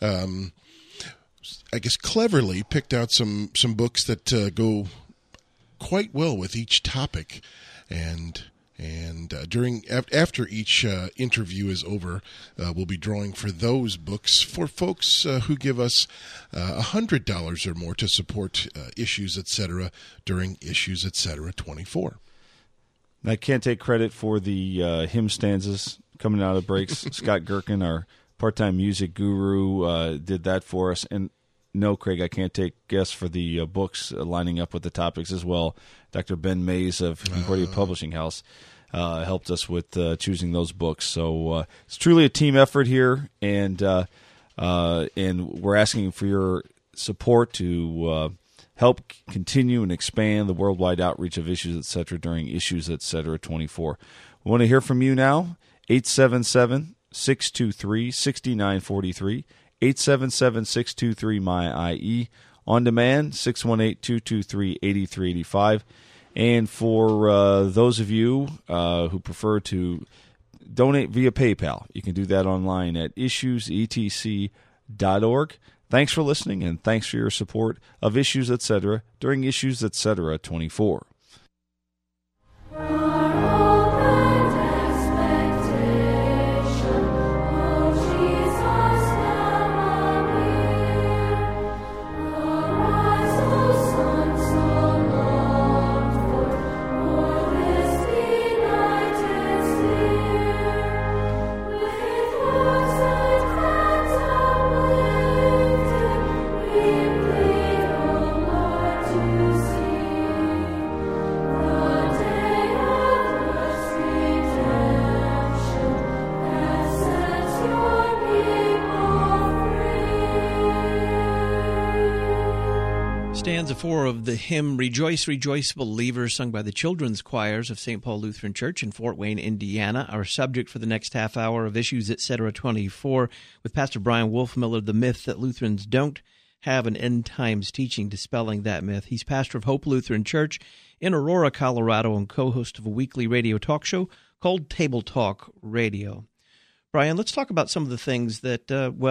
I guess cleverly picked out some books that go quite well with each topic, and after each interview is over, we'll be drawing for those books for folks who give us $100 or more to support Issues, etc. during Issues, etc. 24. I can't take credit for the hymn stanzas coming out of breaks. Scott Gherkin, our part-time music guru, did that for us. And no, Craig, I can't take guess for the books lining up with the topics as well. Dr. Ben Mays of Concordia Publishing House. helped us with choosing those books. So it's truly a team effort here, and we're asking for your support to help continue and expand the worldwide outreach of Issues Etc. during Issues Etc. 24. We want to hear from you now. 877-623-6943, 877-623-MY-IE. On demand, 618-223-8385. And for those of you who prefer to donate via PayPal, you can do that online at issuesetc.org. Thanks for listening, and thanks for your support of Issues Etc. during Issues Etc. 24. Stanza 4 of the hymn Rejoice, Rejoice, Believers, sung by the children's choirs of St. Paul Lutheran Church in Fort Wayne, Indiana. Our subject for the next half hour of Issues Etc. 24 with Pastor Brian Wolfmiller, the myth that Lutherans don't have an end times teaching, dispelling that myth. He's pastor of Hope Lutheran Church in Aurora, Colorado, and co-host of a weekly radio talk show called Table Talk Radio. Brian, let's talk about some of the things that,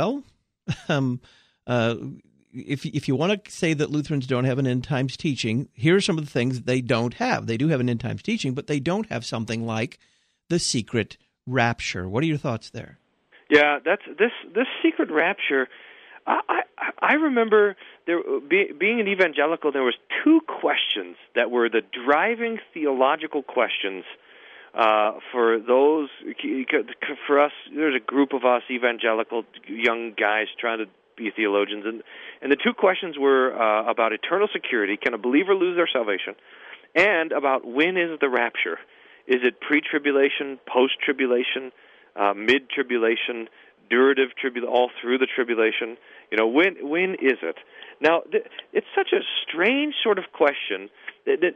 if you want to say that Lutherans don't have an end times teaching, here are some of the things they don't have. They do have an end times teaching, but they don't have something like the secret rapture. What are your thoughts there? Yeah, that's this secret rapture. I remember being an evangelical. There was two questions that were the driving theological questions for those. For us, there's a group of us evangelical young guys trying to be theologians, and the two questions were about eternal security: can a believer lose their salvation? And about when is the rapture? Is it pre-tribulation, post-tribulation, mid-tribulation, durative tribulation, all through the tribulation? You know, when is it? Now, it's such a strange sort of question and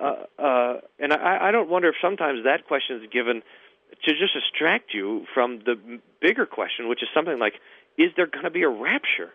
I don't wonder if sometimes that question is given to just distract you from the bigger question, which is something like, is there going to be a rapture?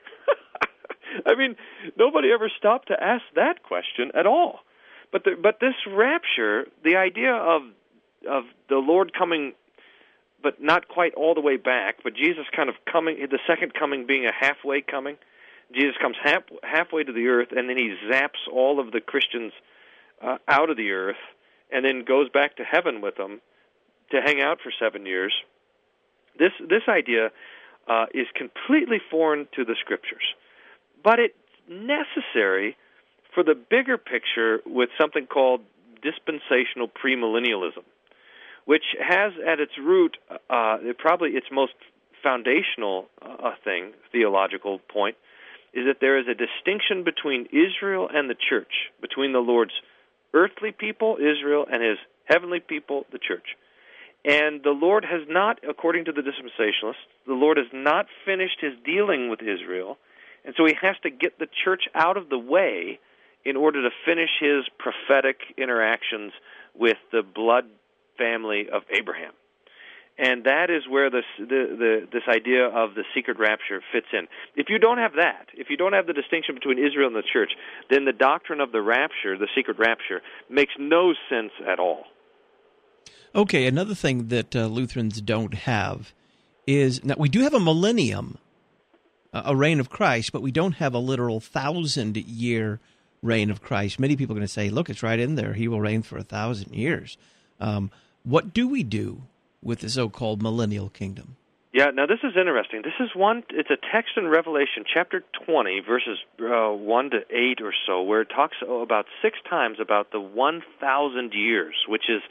I mean, nobody ever stopped to ask that question at all. But this rapture, the idea of the Lord coming, but not quite all the way back, but Jesus kind of coming, the second coming being a halfway coming. Jesus comes halfway to the earth, and then he zaps all of the Christians out of the earth, and then goes back to heaven with them to hang out for 7 years. This idea is completely foreign to the Scriptures. But it's necessary for the bigger picture with something called dispensational premillennialism, which has at its root, probably its most foundational theological point, is that there is a distinction between Israel and the church, between the Lord's earthly people, Israel, and his heavenly people, the church. And the Lord has not, according to the dispensationalists, the Lord has not finished his dealing with Israel, and so he has to get the church out of the way in order to finish his prophetic interactions with the blood family of Abraham. And that is where this idea of the secret rapture fits in. If you don't have that, if you don't have the distinction between Israel and the church, then the doctrine of the rapture, the secret rapture, makes no sense at all. Okay, another thing that Lutherans don't have is, now we do have a millennium, a reign of Christ, but we don't have a literal 1,000-year reign of Christ. Many people are going to say, look, it's right in there. He will reign for 1,000 years. What do we do with the so-called millennial kingdom? Yeah, now this is interesting. It's a text in Revelation chapter 20, verses 1 to 8 or so, where it talks about 6 times about the 1,000 years, which is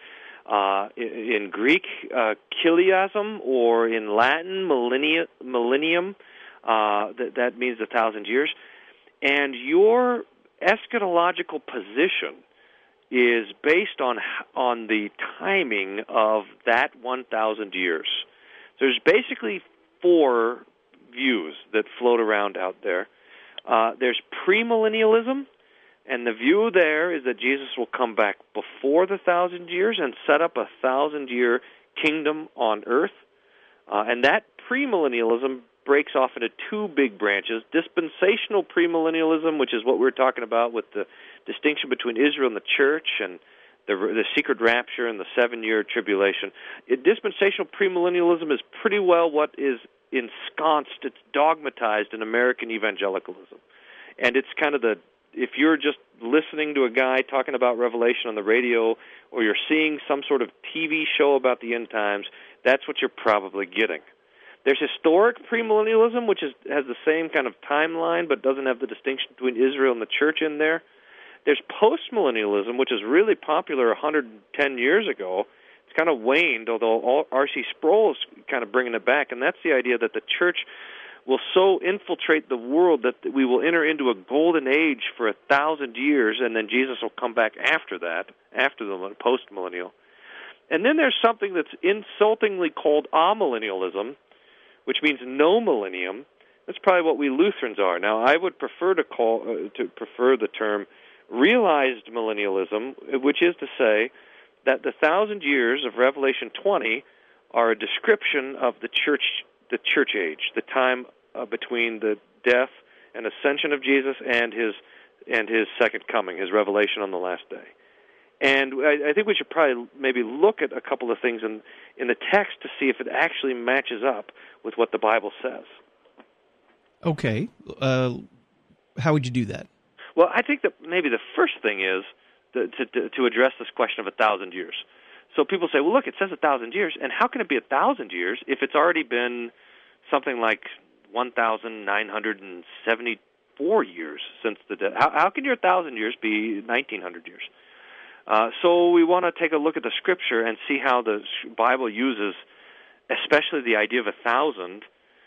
in Greek, chiliasm, or in Latin, millennium. That means 1,000 years. And your eschatological position is based on the timing of that 1,000 years. There's basically 4 views that float around out there. There's premillennialism, and the view there is that Jesus will come back before the 1,000 years and set up a 1,000-year kingdom on earth. And that premillennialism breaks off into 2 big branches: dispensational premillennialism, which is what we were talking about with the distinction between Israel and the church, and the secret rapture and the 7-year tribulation. Dispensational premillennialism is pretty well what is ensconced, it's dogmatized in American evangelicalism. And it's kind of if you're just listening to a guy talking about Revelation on the radio, or you're seeing some sort of TV show about the end times, that's what you're probably getting. There's historic premillennialism, which has the same kind of timeline but doesn't have the distinction between Israel and the church in there. There's postmillennialism, which is really popular 110 years ago. It's kind of waned, although R.C. Sproul is kind of bringing it back, and that's the idea that the church will so infiltrate the world that we will enter into a golden age for 1,000 years, and then Jesus will come back after that, after the postmillennial. And then there's something that's insultingly called amillennialism, which means no millennium. That's probably what we Lutherans are. Now, I would prefer to prefer the term realized millennialism, which is to say that the 1,000 years of Revelation 20 are a description of the church age, the time between the death and ascension of Jesus and his second coming, his revelation on the last day. And I think we should probably maybe look at a couple of things in the text to see if it actually matches up with what the Bible says. Okay. How would you do that? Well, I think that maybe the first thing is to address this question of 1,000 years. So people say, well, look, it says 1,000 years, and how can it be 1,000 years if it's already been something like 1,974 years since the death? How can your 1,000 years be 1,900 years? So we want to take a look at the Scripture and see how the Bible uses, especially the idea of 1,000.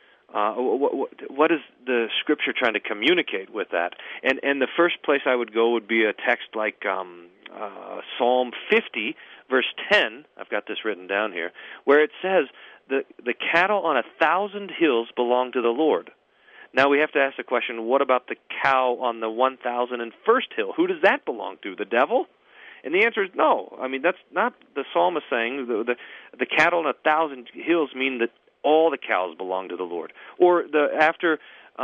What is the Scripture trying to communicate with that? And the first place I would go would be a text like Psalm 50, verse 10. I've got this written down here, where it says, the cattle on 1,000 hills belong to the Lord. Now we have to ask the question, what about the cow on the 1,001st hill? Who does that belong to? The devil? And the answer is no. I mean, that's not the psalmist saying. The cattle on 1,000 hills mean that all the cows belong to the Lord. Or after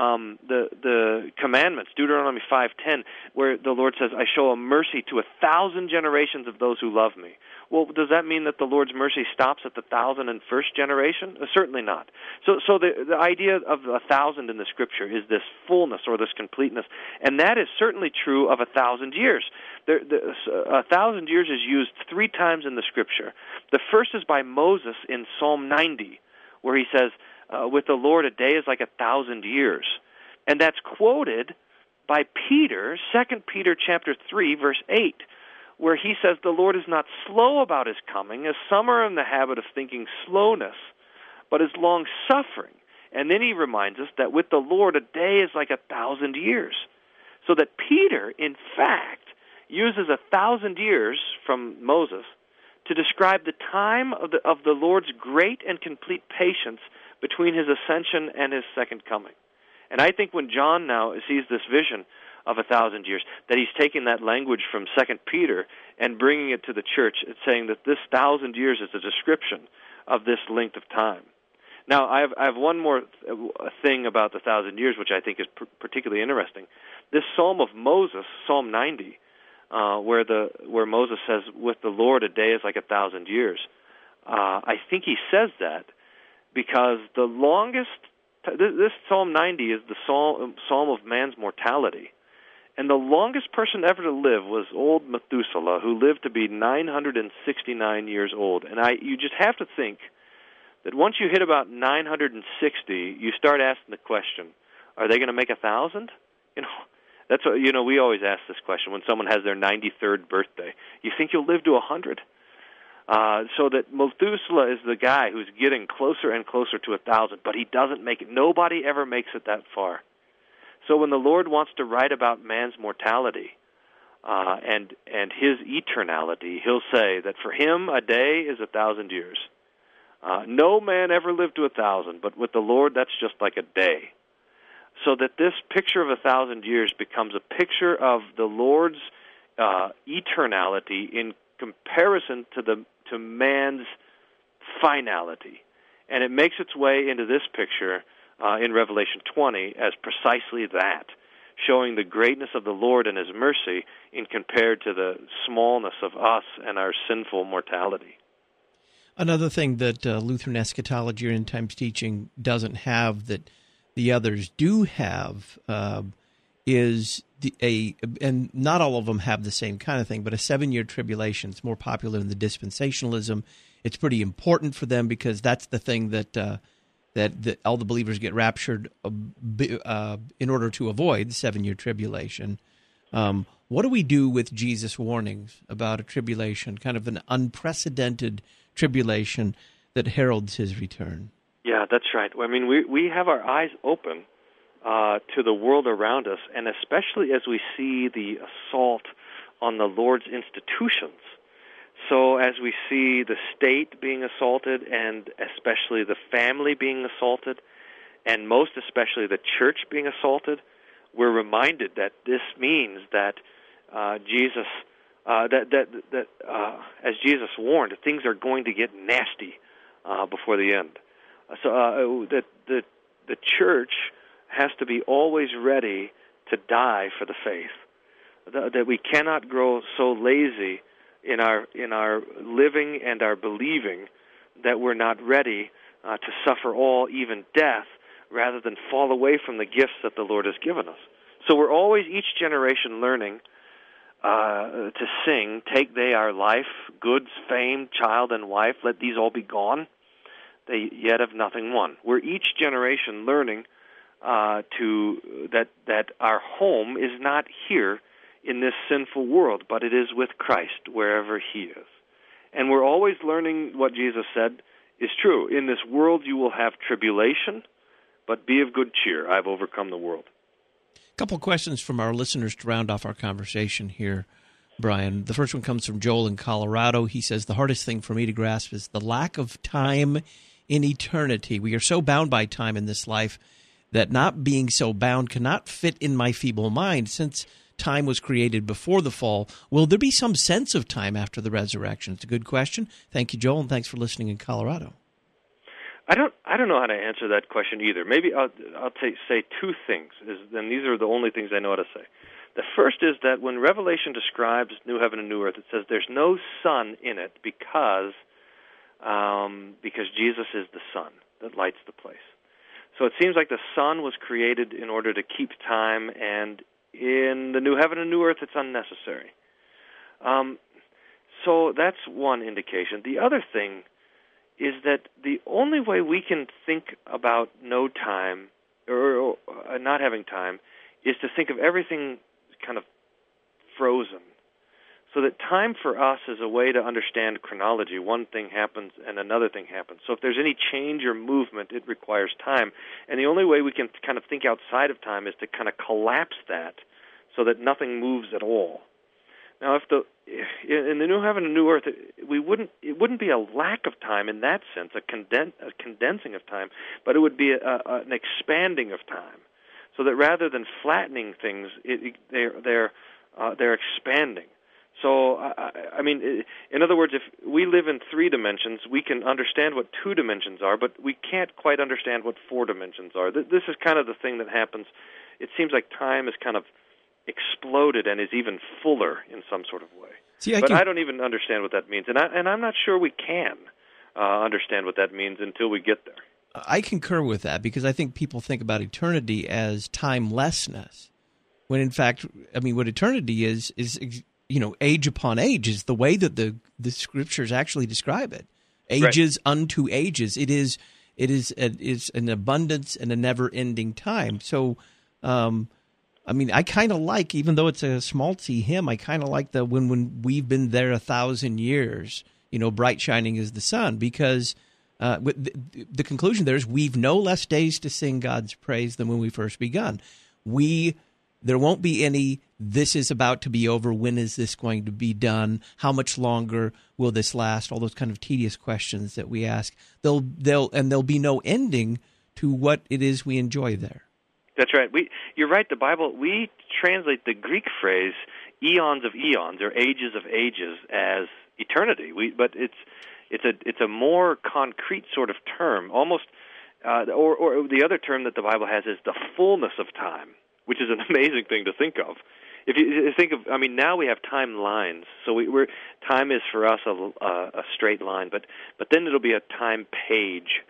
the commandments, Deuteronomy 5:10, where the Lord says, I show a mercy to 1,000 generations of those who love me. Well, does that mean that the Lord's mercy stops at the 1,001st generation? Certainly not. So the idea of 1,000 in the Scripture is this fullness or this completeness, and that is certainly true of 1,000 years. 1,000 years is used 3 times in the Scripture. The first is by Moses in Psalm 90, where he says, with the Lord a day is like 1,000 years. And that's quoted by Peter, 2 Peter chapter 3, verse 8, where he says the Lord is not slow about his coming, as some are in the habit of thinking slowness, but is long-suffering. And then he reminds us that with the Lord a day is like 1,000 years. So that Peter, in fact, uses 1,000 years from Moses to describe the time of the Lord's great and complete patience between his ascension and his second coming. And I think when John now sees this vision of 1,000 years, that he's taking that language from 2 Peter and bringing it to the church. It's saying that this 1,000 years is a description of this length of time. Now, I have one more thing about the 1,000 years, which I think is particularly interesting. This Psalm of Moses, Psalm 90, where Moses says, with the Lord a day is like 1,000 years. I think he says that because the longest, this Psalm 90 is the Psalm of man's mortality. And the longest person ever to live was old Methuselah, who lived to be 969 years old. And you just have to think that once you hit about 960, you start asking the question, are they going to make 1,000? That's what, we always ask this question when someone has their 93rd birthday. You think you'll live to 100? So that Methuselah is the guy who's getting closer and closer to 1,000, but he doesn't make it. Nobody ever makes it that far. So when the Lord wants to write about man's mortality, and his eternality, he'll say that for him a day is 1,000 years. No man ever lived to 1,000, but with the Lord that's just like a day. So that this picture of 1,000 years becomes a picture of the Lord's eternality in comparison to man's finality. And it makes its way into this picture in Revelation 20 as precisely that, showing the greatness of the Lord and His mercy in compared to the smallness of us and our sinful mortality. Another thing that Lutheran eschatology or end times teaching doesn't have that the others do have is and not all of them have the same kind of thing, but a 7-year tribulation. It's more popular in the dispensationalism. It's pretty important for them because that's the thing that all the believers get raptured in order to avoid the 7-year tribulation. What do we do with Jesus' warnings about a tribulation, kind of an unprecedented tribulation that heralds His return? Yeah, that's right. I mean, we have our eyes open to the world around us, and especially as we see the assault on the Lord's institutions. So as we see the state being assaulted, and especially the family being assaulted, and most especially the church being assaulted, we're reminded that this means that Jesus, as Jesus warned, things are going to get nasty before the end. So that the church has to be always ready to die for the faith. That we cannot grow so lazy in our living and our believing that we're not ready to suffer all, even death, rather than fall away from the gifts that the Lord has given us. So we're always, each generation, learning to sing, "Take they our life, goods, fame, child, and wife, let these all be gone. They yet have nothing won." We're each generation learning that our home is not here in this sinful world, but it is with Christ wherever He is. And we're always learning what Jesus said is true. In this world you will have tribulation, but be of good cheer. I've overcome the world. A couple of questions from our listeners to round off our conversation here, Brian. The first one comes from Joel in Colorado. He says, the hardest thing for me to grasp is the lack of time in eternity. We are so bound by time in this life that not being so bound cannot fit in my feeble mind. Since time was created before the fall, will there be some sense of time after the resurrection? It's a good question. Thank you, Joel, and thanks for listening in Colorado. I don't know how to answer that question either. Maybe I'll say two things, and these are the only things I know how to say. The first is that when Revelation describes new heaven and new earth, it says there's no sun in it because Jesus is the sun that lights the place. So it seems like the sun was created in order to keep time, and in the new heaven and new earth, it's unnecessary. So that's one indication. The other thing is that the only way we can think about no time or not having time is to think of everything kind of frozen. So that time for us is a way to understand chronology. One thing happens and another thing happens. So if there's any change or movement, it requires time. And the only way we can kind of think outside of time is to kind of collapse that so that nothing moves at all. Now, in the new heaven and new earth, it wouldn't be a lack of time in that sense, a condensing of time, but it would be an expanding of time, so that rather than flattening things, they're expanding. So, I mean, in other words, if we live in 3 dimensions, we can understand what 2 dimensions are, but we can't quite understand what 4 dimensions are. This is kind of the thing that happens. It seems like time is kind of exploded and is even fuller in some sort of way. I don't even understand what that means, and I'm not sure we can understand what that means until we get there. I concur with that because I think people think about eternity as timelessness, when in fact, I mean, what eternity is age upon age is the way that the Scriptures actually describe it. Ages right. Unto ages. It is an abundance and a never-ending time. So. I mean, I kind of like, even though it's a schmaltzy hymn, I kind of like the when we've been there 1,000 years, bright shining as the sun, because the conclusion there is we've no less days to sing God's praise than when we first begun. We There won't be any, this is about to be over, when is this going to be done, how much longer will this last, all those kind of tedious questions that we ask. There'll be no ending to what it is we enjoy there. That's right. You're right. The Bible, we translate the Greek phrase eons of eons or ages of ages as eternity. But it's a more concrete sort of term, almost. Or the other term that the Bible has is the fullness of time, which is an amazing thing to think of. If you think of, now we have timelines, so time is for us a straight line, but then it'll be a time page.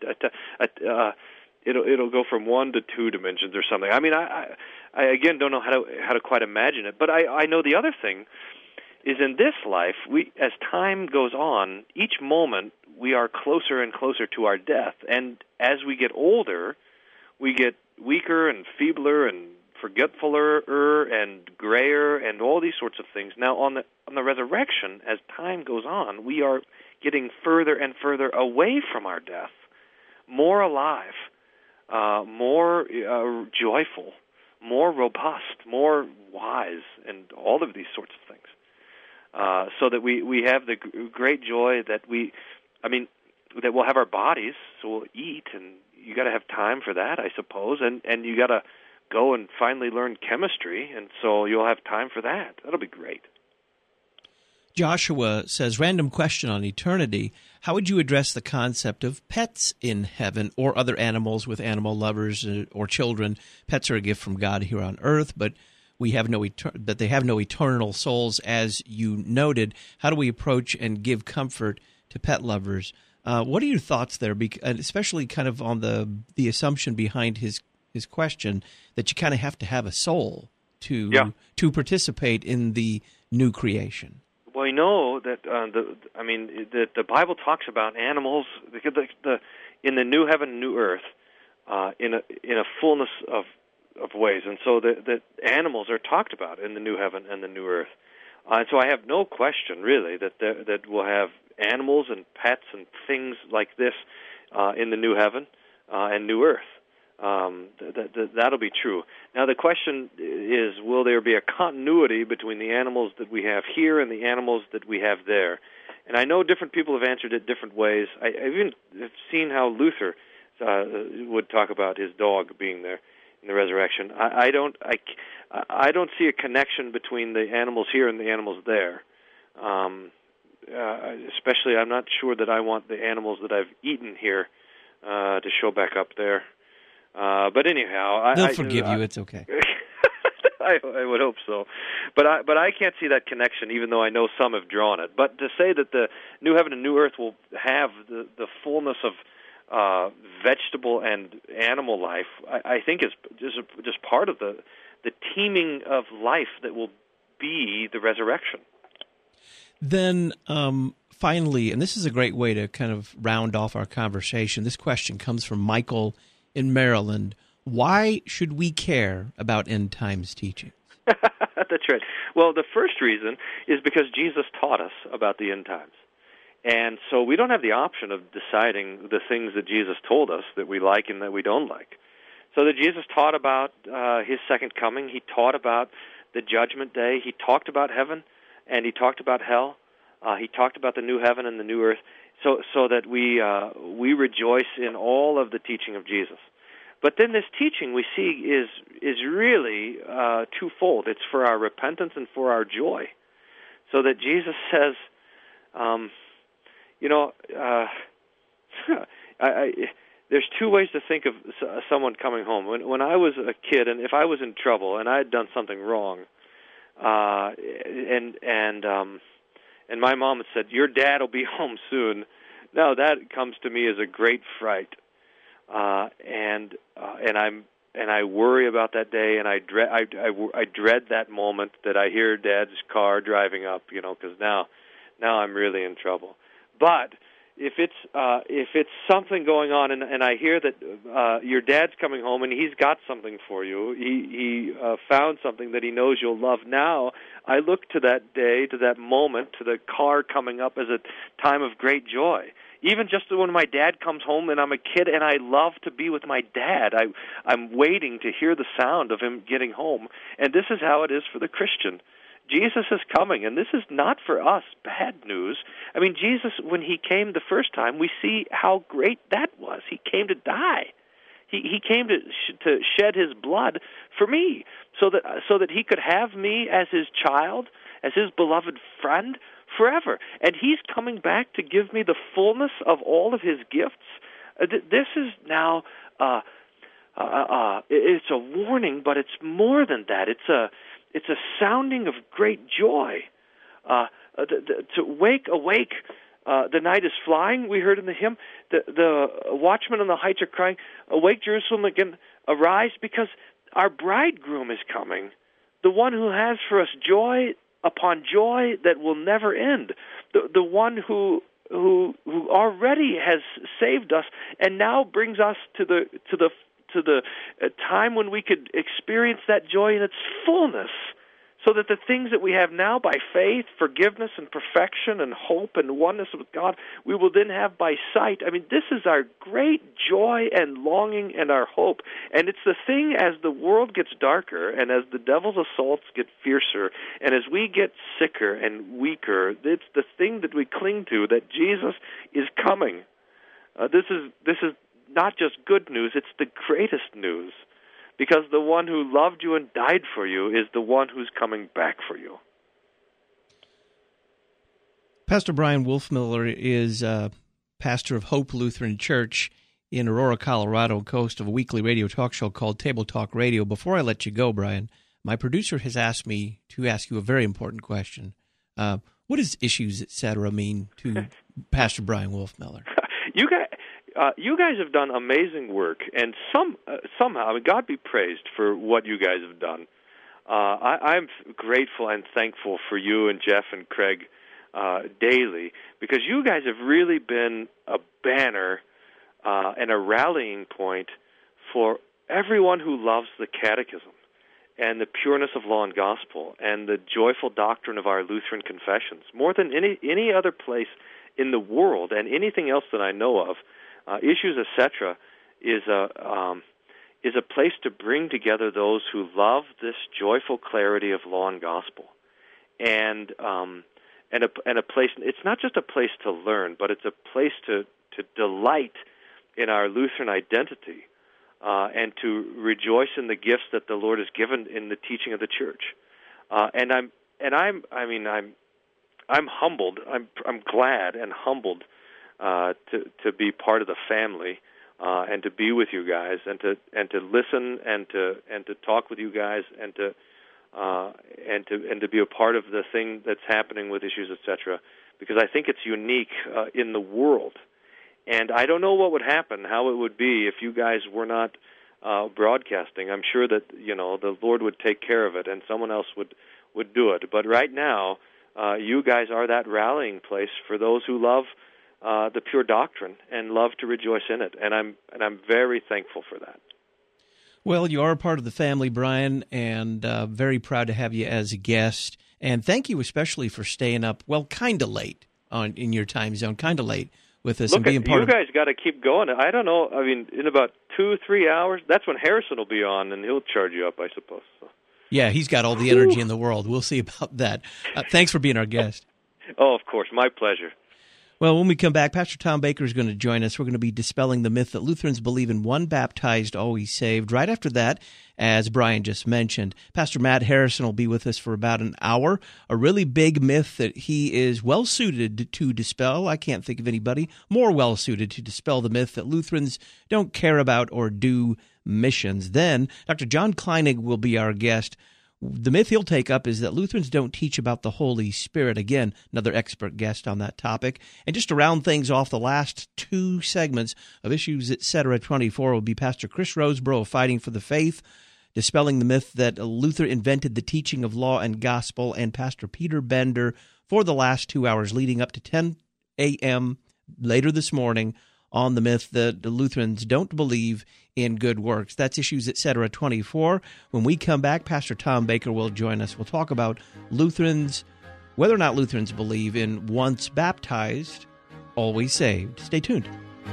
It'll go from 1 to 2 dimensions or something. I again don't know how to quite imagine it, but I know the other thing is in this life, as time goes on, each moment we are closer and closer to our death, and as we get older, we get weaker and feebler and forgetfuler and grayer and all these sorts of things. Now, on the resurrection, as time goes on, we are getting further and further away from our death, more alive, more joyful, more robust, more wise, and all of these sorts of things. So that we have the great joy that that we'll have our bodies, so we'll eat, and you got to have time for that, I suppose, and you got to go and finally learn chemistry, and so you'll have time for that. That'll be great. Joshua says, random question on eternity. How would you address the concept of pets in heaven or other animals with animal lovers or children? Pets are a gift from God here on earth, but they have no eternal souls, as you noted. How do we approach and give comfort to pet lovers? What are your thoughts there, especially kind of on the assumption behind his question that you kind of have to have a soul to participate in the new creation? Well, we know that the Bible talks about animals because in the new heaven and new earth, in a fullness of ways, and so the animals are talked about in the new heaven and the new earth. And so I have no question, really, that we'll have animals and pets and things like this in the new heaven and new earth. That'll be true. Now the question is, will there be a continuity between the animals that we have here and the animals that we have there? And I know different people have answered it different ways. I've even seen how Luther would talk about his dog being there in the resurrection. I don't see a connection between the animals here and the animals there. Especially, I'm not sure that I want the animals that I've eaten here to show back up there. But anyhow, they'll forgive you. It's okay. I would hope so, but I can't see that connection, even though I know some have drawn it. But to say that the new heaven and new earth will have the fullness of vegetable and animal life, I think is just part of the teeming of life that will be the resurrection. Then finally, and this is a great way to kind of round off our conversation, this question comes from Michael in Maryland. Why should we care about end times teaching? That's right. Well, the first reason is because Jesus taught us about the end times. And so we don't have the option of deciding the things that Jesus told us that we like and that we don't like. So that Jesus taught about his second coming. He taught about the judgment day. He talked about heaven, and he talked about hell. He talked about the new heaven and the new earth, so that we rejoice in all of the teaching of Jesus. But then this teaching we see is really twofold. It's for our repentance and for our joy. So that Jesus says, there's two ways to think of someone coming home. When I was a kid, and if I was in trouble and I had done something wrong, and my mom had said, "Your dad will be home soon," now that comes to me as a great fright, and I worry about that day, and I dread that moment that I hear Dad's car driving up, because now I'm really in trouble. But if it's something going on, and I hear that your dad's coming home and he's got something for you, he found something that he knows you'll love. Now I look to that day, to that moment, to the car coming up as a time of great joy. Even just when my dad comes home and I'm a kid and I love to be with my dad, I'm waiting to hear the sound of him getting home. And this is how it is for the Christian. Jesus is coming, and this is not for us bad news. I mean, Jesus, when he came the first time, we see how great that was. He came to die. He came to shed his blood for me, so that he could have me as his child, as his beloved friend forever. And he's coming back to give me the fullness of all of his gifts. This is now it's a warning, but it's more than that. It's a sounding of great joy. To wake, awake, the night is flying, we heard in the hymn. The watchmen on the heights are crying, awake, Jerusalem, again, arise, because our bridegroom is coming, the one who has for us joy upon joy that will never end, the one who already has saved us and now brings us to the time when we could experience that joy in its fullness, so that the things that we have now by faith, forgiveness and perfection and hope and oneness with God, we will then have by sight. I mean, this is our great joy and longing and our hope. And it's the thing, as the world gets darker and as the devil's assaults get fiercer and as we get sicker and weaker, it's the thing that we cling to, that Jesus is coming. This is not just good news, it's the greatest news, because the one who loved you and died for you is the one who's coming back for you. Pastor Brian Wolfmueller is pastor of Hope Lutheran Church in Aurora, Colorado, host of a weekly radio talk show called Table Talk Radio. Before I let you go, Brian, my producer has asked me to ask you a very important question. What does Issues, Etc. mean to Pastor Brian Wolfmueller? You guys have done amazing work, and somehow, I mean, God be praised for what you guys have done. I'm grateful and thankful for you and Jeff and Craig daily, because you guys have really been a banner and a rallying point for everyone who loves the Catechism and the pureness of law and gospel and the joyful doctrine of our Lutheran confessions, more than any other place in the world and anything else that I know of. Issues, Etc. is a place to bring together those who love this joyful clarity of law and gospel, and a place. It's not just a place to learn, but it's a place to delight in our Lutheran identity, and to rejoice in the gifts that the Lord has given in the teaching of the Church. I'm humbled. I'm glad and humbled to be part of the family, and to be with you guys, and to listen and to talk with you guys, and to be a part of the thing that's happening with Issues, Etc. Because I think it's unique in the world, and I don't know what would happen, how it would be if you guys were not broadcasting. I'm sure that the Lord would take care of it, and someone else would do it. But right now, you guys are that rallying place for those who love the pure doctrine and love to rejoice in it, and I'm very thankful for that. Well, you are a part of the family, Brian, and very proud to have you as a guest. And thank you especially for staying up, well, kind of late in your time zone, kind of late with us. Look, and being part you guys got to keep going. I don't know. I mean, in about 2-3 hours, that's when Harrison will be on, and he'll charge you up, I suppose. So. Yeah, he's got all the energy in the world. We'll see about that. Thanks for being our guest. Oh, of course. My pleasure. Well, when we come back, Pastor Tom Baker is going to join us. We're going to be dispelling the myth that Lutherans believe in one baptized, always saved. Right after that, as Brian just mentioned, Pastor Matt Harrison will be with us for about an hour. A really big myth that he is well-suited to dispel. I can't think of anybody more well-suited to dispel the myth that Lutherans don't care about or do missions. Then, Dr. John Kleinig will be our guest. The myth he'll take up is that Lutherans don't teach about the Holy Spirit. Again, another expert guest on that topic. And just to round things off, the last two segments of Issues, Etc. 24 will be Pastor Chris Roseborough of Fighting for the Faith, dispelling the myth that Luther invented the teaching of law and gospel, and Pastor Peter Bender for the last 2 hours leading up to 10 a.m. later this morning on the myth that the Lutherans don't believe in good works. That's Issues Etc. 24. When we come back, Pastor Tom Baker will join us. We'll talk about Lutherans, whether or not Lutherans believe in once baptized, always saved. Stay tuned.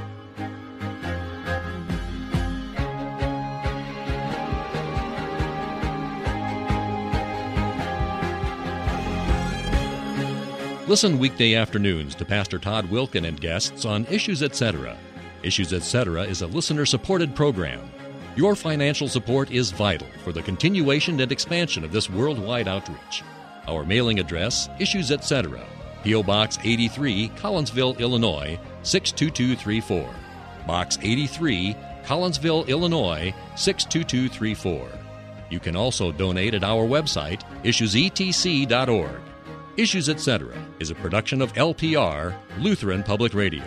Listen weekday afternoons to Pastor Todd Wilken and guests on Issues Etc. Issues Etc. is a listener-supported program. Your financial support is vital for the continuation and expansion of this worldwide outreach. Our mailing address, Issues Etc., P.O. Box 83, Collinsville, Illinois, 62234. Box 83, Collinsville, Illinois, 62234. You can also donate at our website, issuesetc.org. Issues Etc. is a production of LPR, Lutheran Public Radio.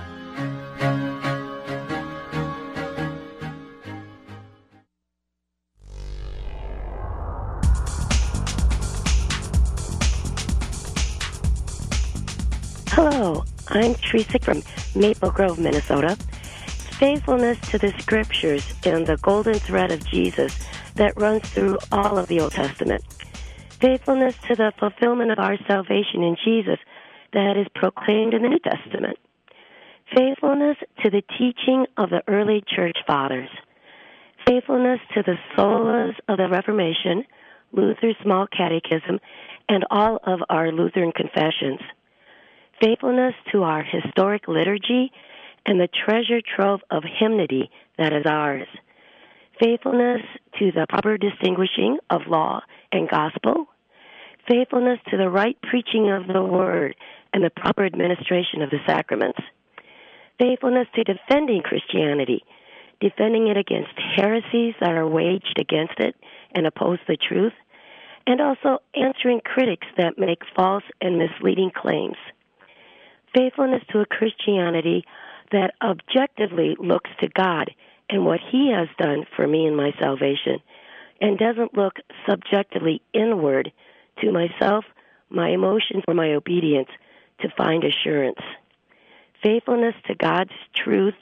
Hello, I'm Teresa from Maple Grove, Minnesota. Faithfulness to the Scriptures and the golden thread of Jesus that runs through all of the Old Testament. Faithfulness to the fulfillment of our salvation in Jesus that is proclaimed in the New Testament. Faithfulness to the teaching of the early church fathers. Faithfulness to the solas of the Reformation, Luther's Small Catechism, and all of our Lutheran confessions. Faithfulness to our historic liturgy and the treasure trove of hymnody that is ours. Faithfulness to the proper distinguishing of law and gospel. Faithfulness to the right preaching of the word and the proper administration of the sacraments. Faithfulness to defending Christianity, defending it against heresies that are waged against it and oppose the truth, and also answering critics that make false and misleading claims. Faithfulness to a Christianity that objectively looks to God and what He has done for me in my salvation, and doesn't look subjectively inward to myself, my emotions, or my obedience to find assurance. Faithfulness to God's truth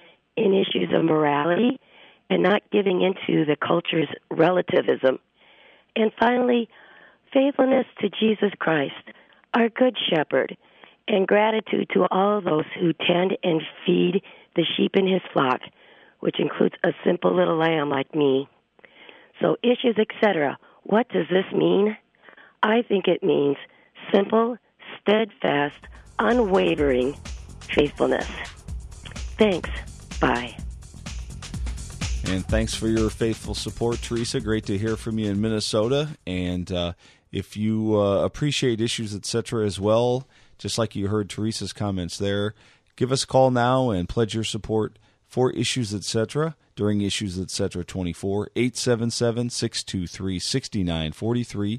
in issues of morality and not giving into the culture's relativism. And finally, faithfulness to Jesus Christ, our Good Shepherd, and gratitude to all those who tend and feed the sheep in His flock, which includes a simple little lamb like me. So Issues Etc. What does this mean? I think it means simple, steadfast, unwavering faithfulness. Thanks. Bye. And thanks for your faithful support, Teresa. Great to hear from you in Minnesota. And if you appreciate Issues Etc. as well, just like you heard Teresa's comments there, give us a call now and pledge your support for Issues Etc. during Issues Etc. 24, 877-623-6943,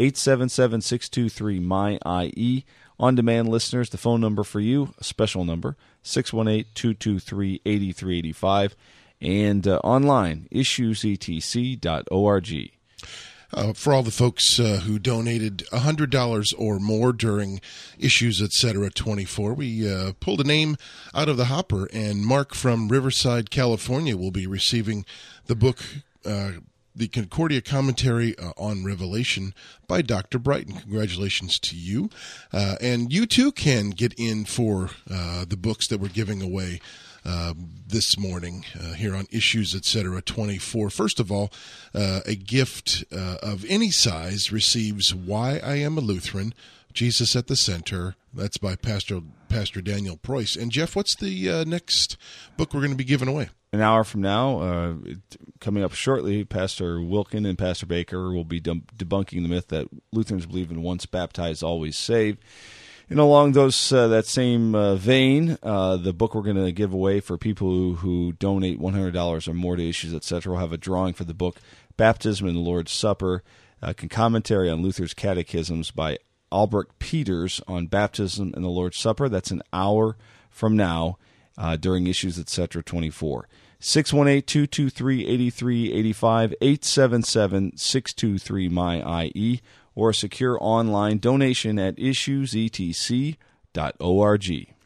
877-623-MY-IE. On-demand listeners, the phone number for you, a special number, 618-223-8385, and online, issuesetc.org. For all the folks who donated $100 or more during Issues Etc. 24, we pulled a name out of the hopper, and Mark from Riverside, California, will be receiving the book, the Concordia Commentary on Revelation by Dr. Brighton. Congratulations to you. And you too can get in for the books that we're giving away this morning here on Issues Etc. 24. First of all, a gift of any size receives Why I Am a Lutheran, Jesus at the Center. That's by Pastor Daniel Preuss. And Jeff, what's the next book we're going to be giving away? An hour from now, coming up shortly, Pastor Wilken and Pastor Baker will be debunking the myth that Lutherans believe in once baptized, always saved. And along that same vein, the book we're going to give away for people who donate $100 or more to Issues Etc. We'll have a drawing for the book Baptism and the Lord's Supper, a commentary on Luther's catechisms by Albrecht Peters on baptism and the Lord's Supper. That's an hour from now during Issues Etc. 24. 618-223-8385, 877-623-MY-IE, or a secure online donation at issuesetc.org.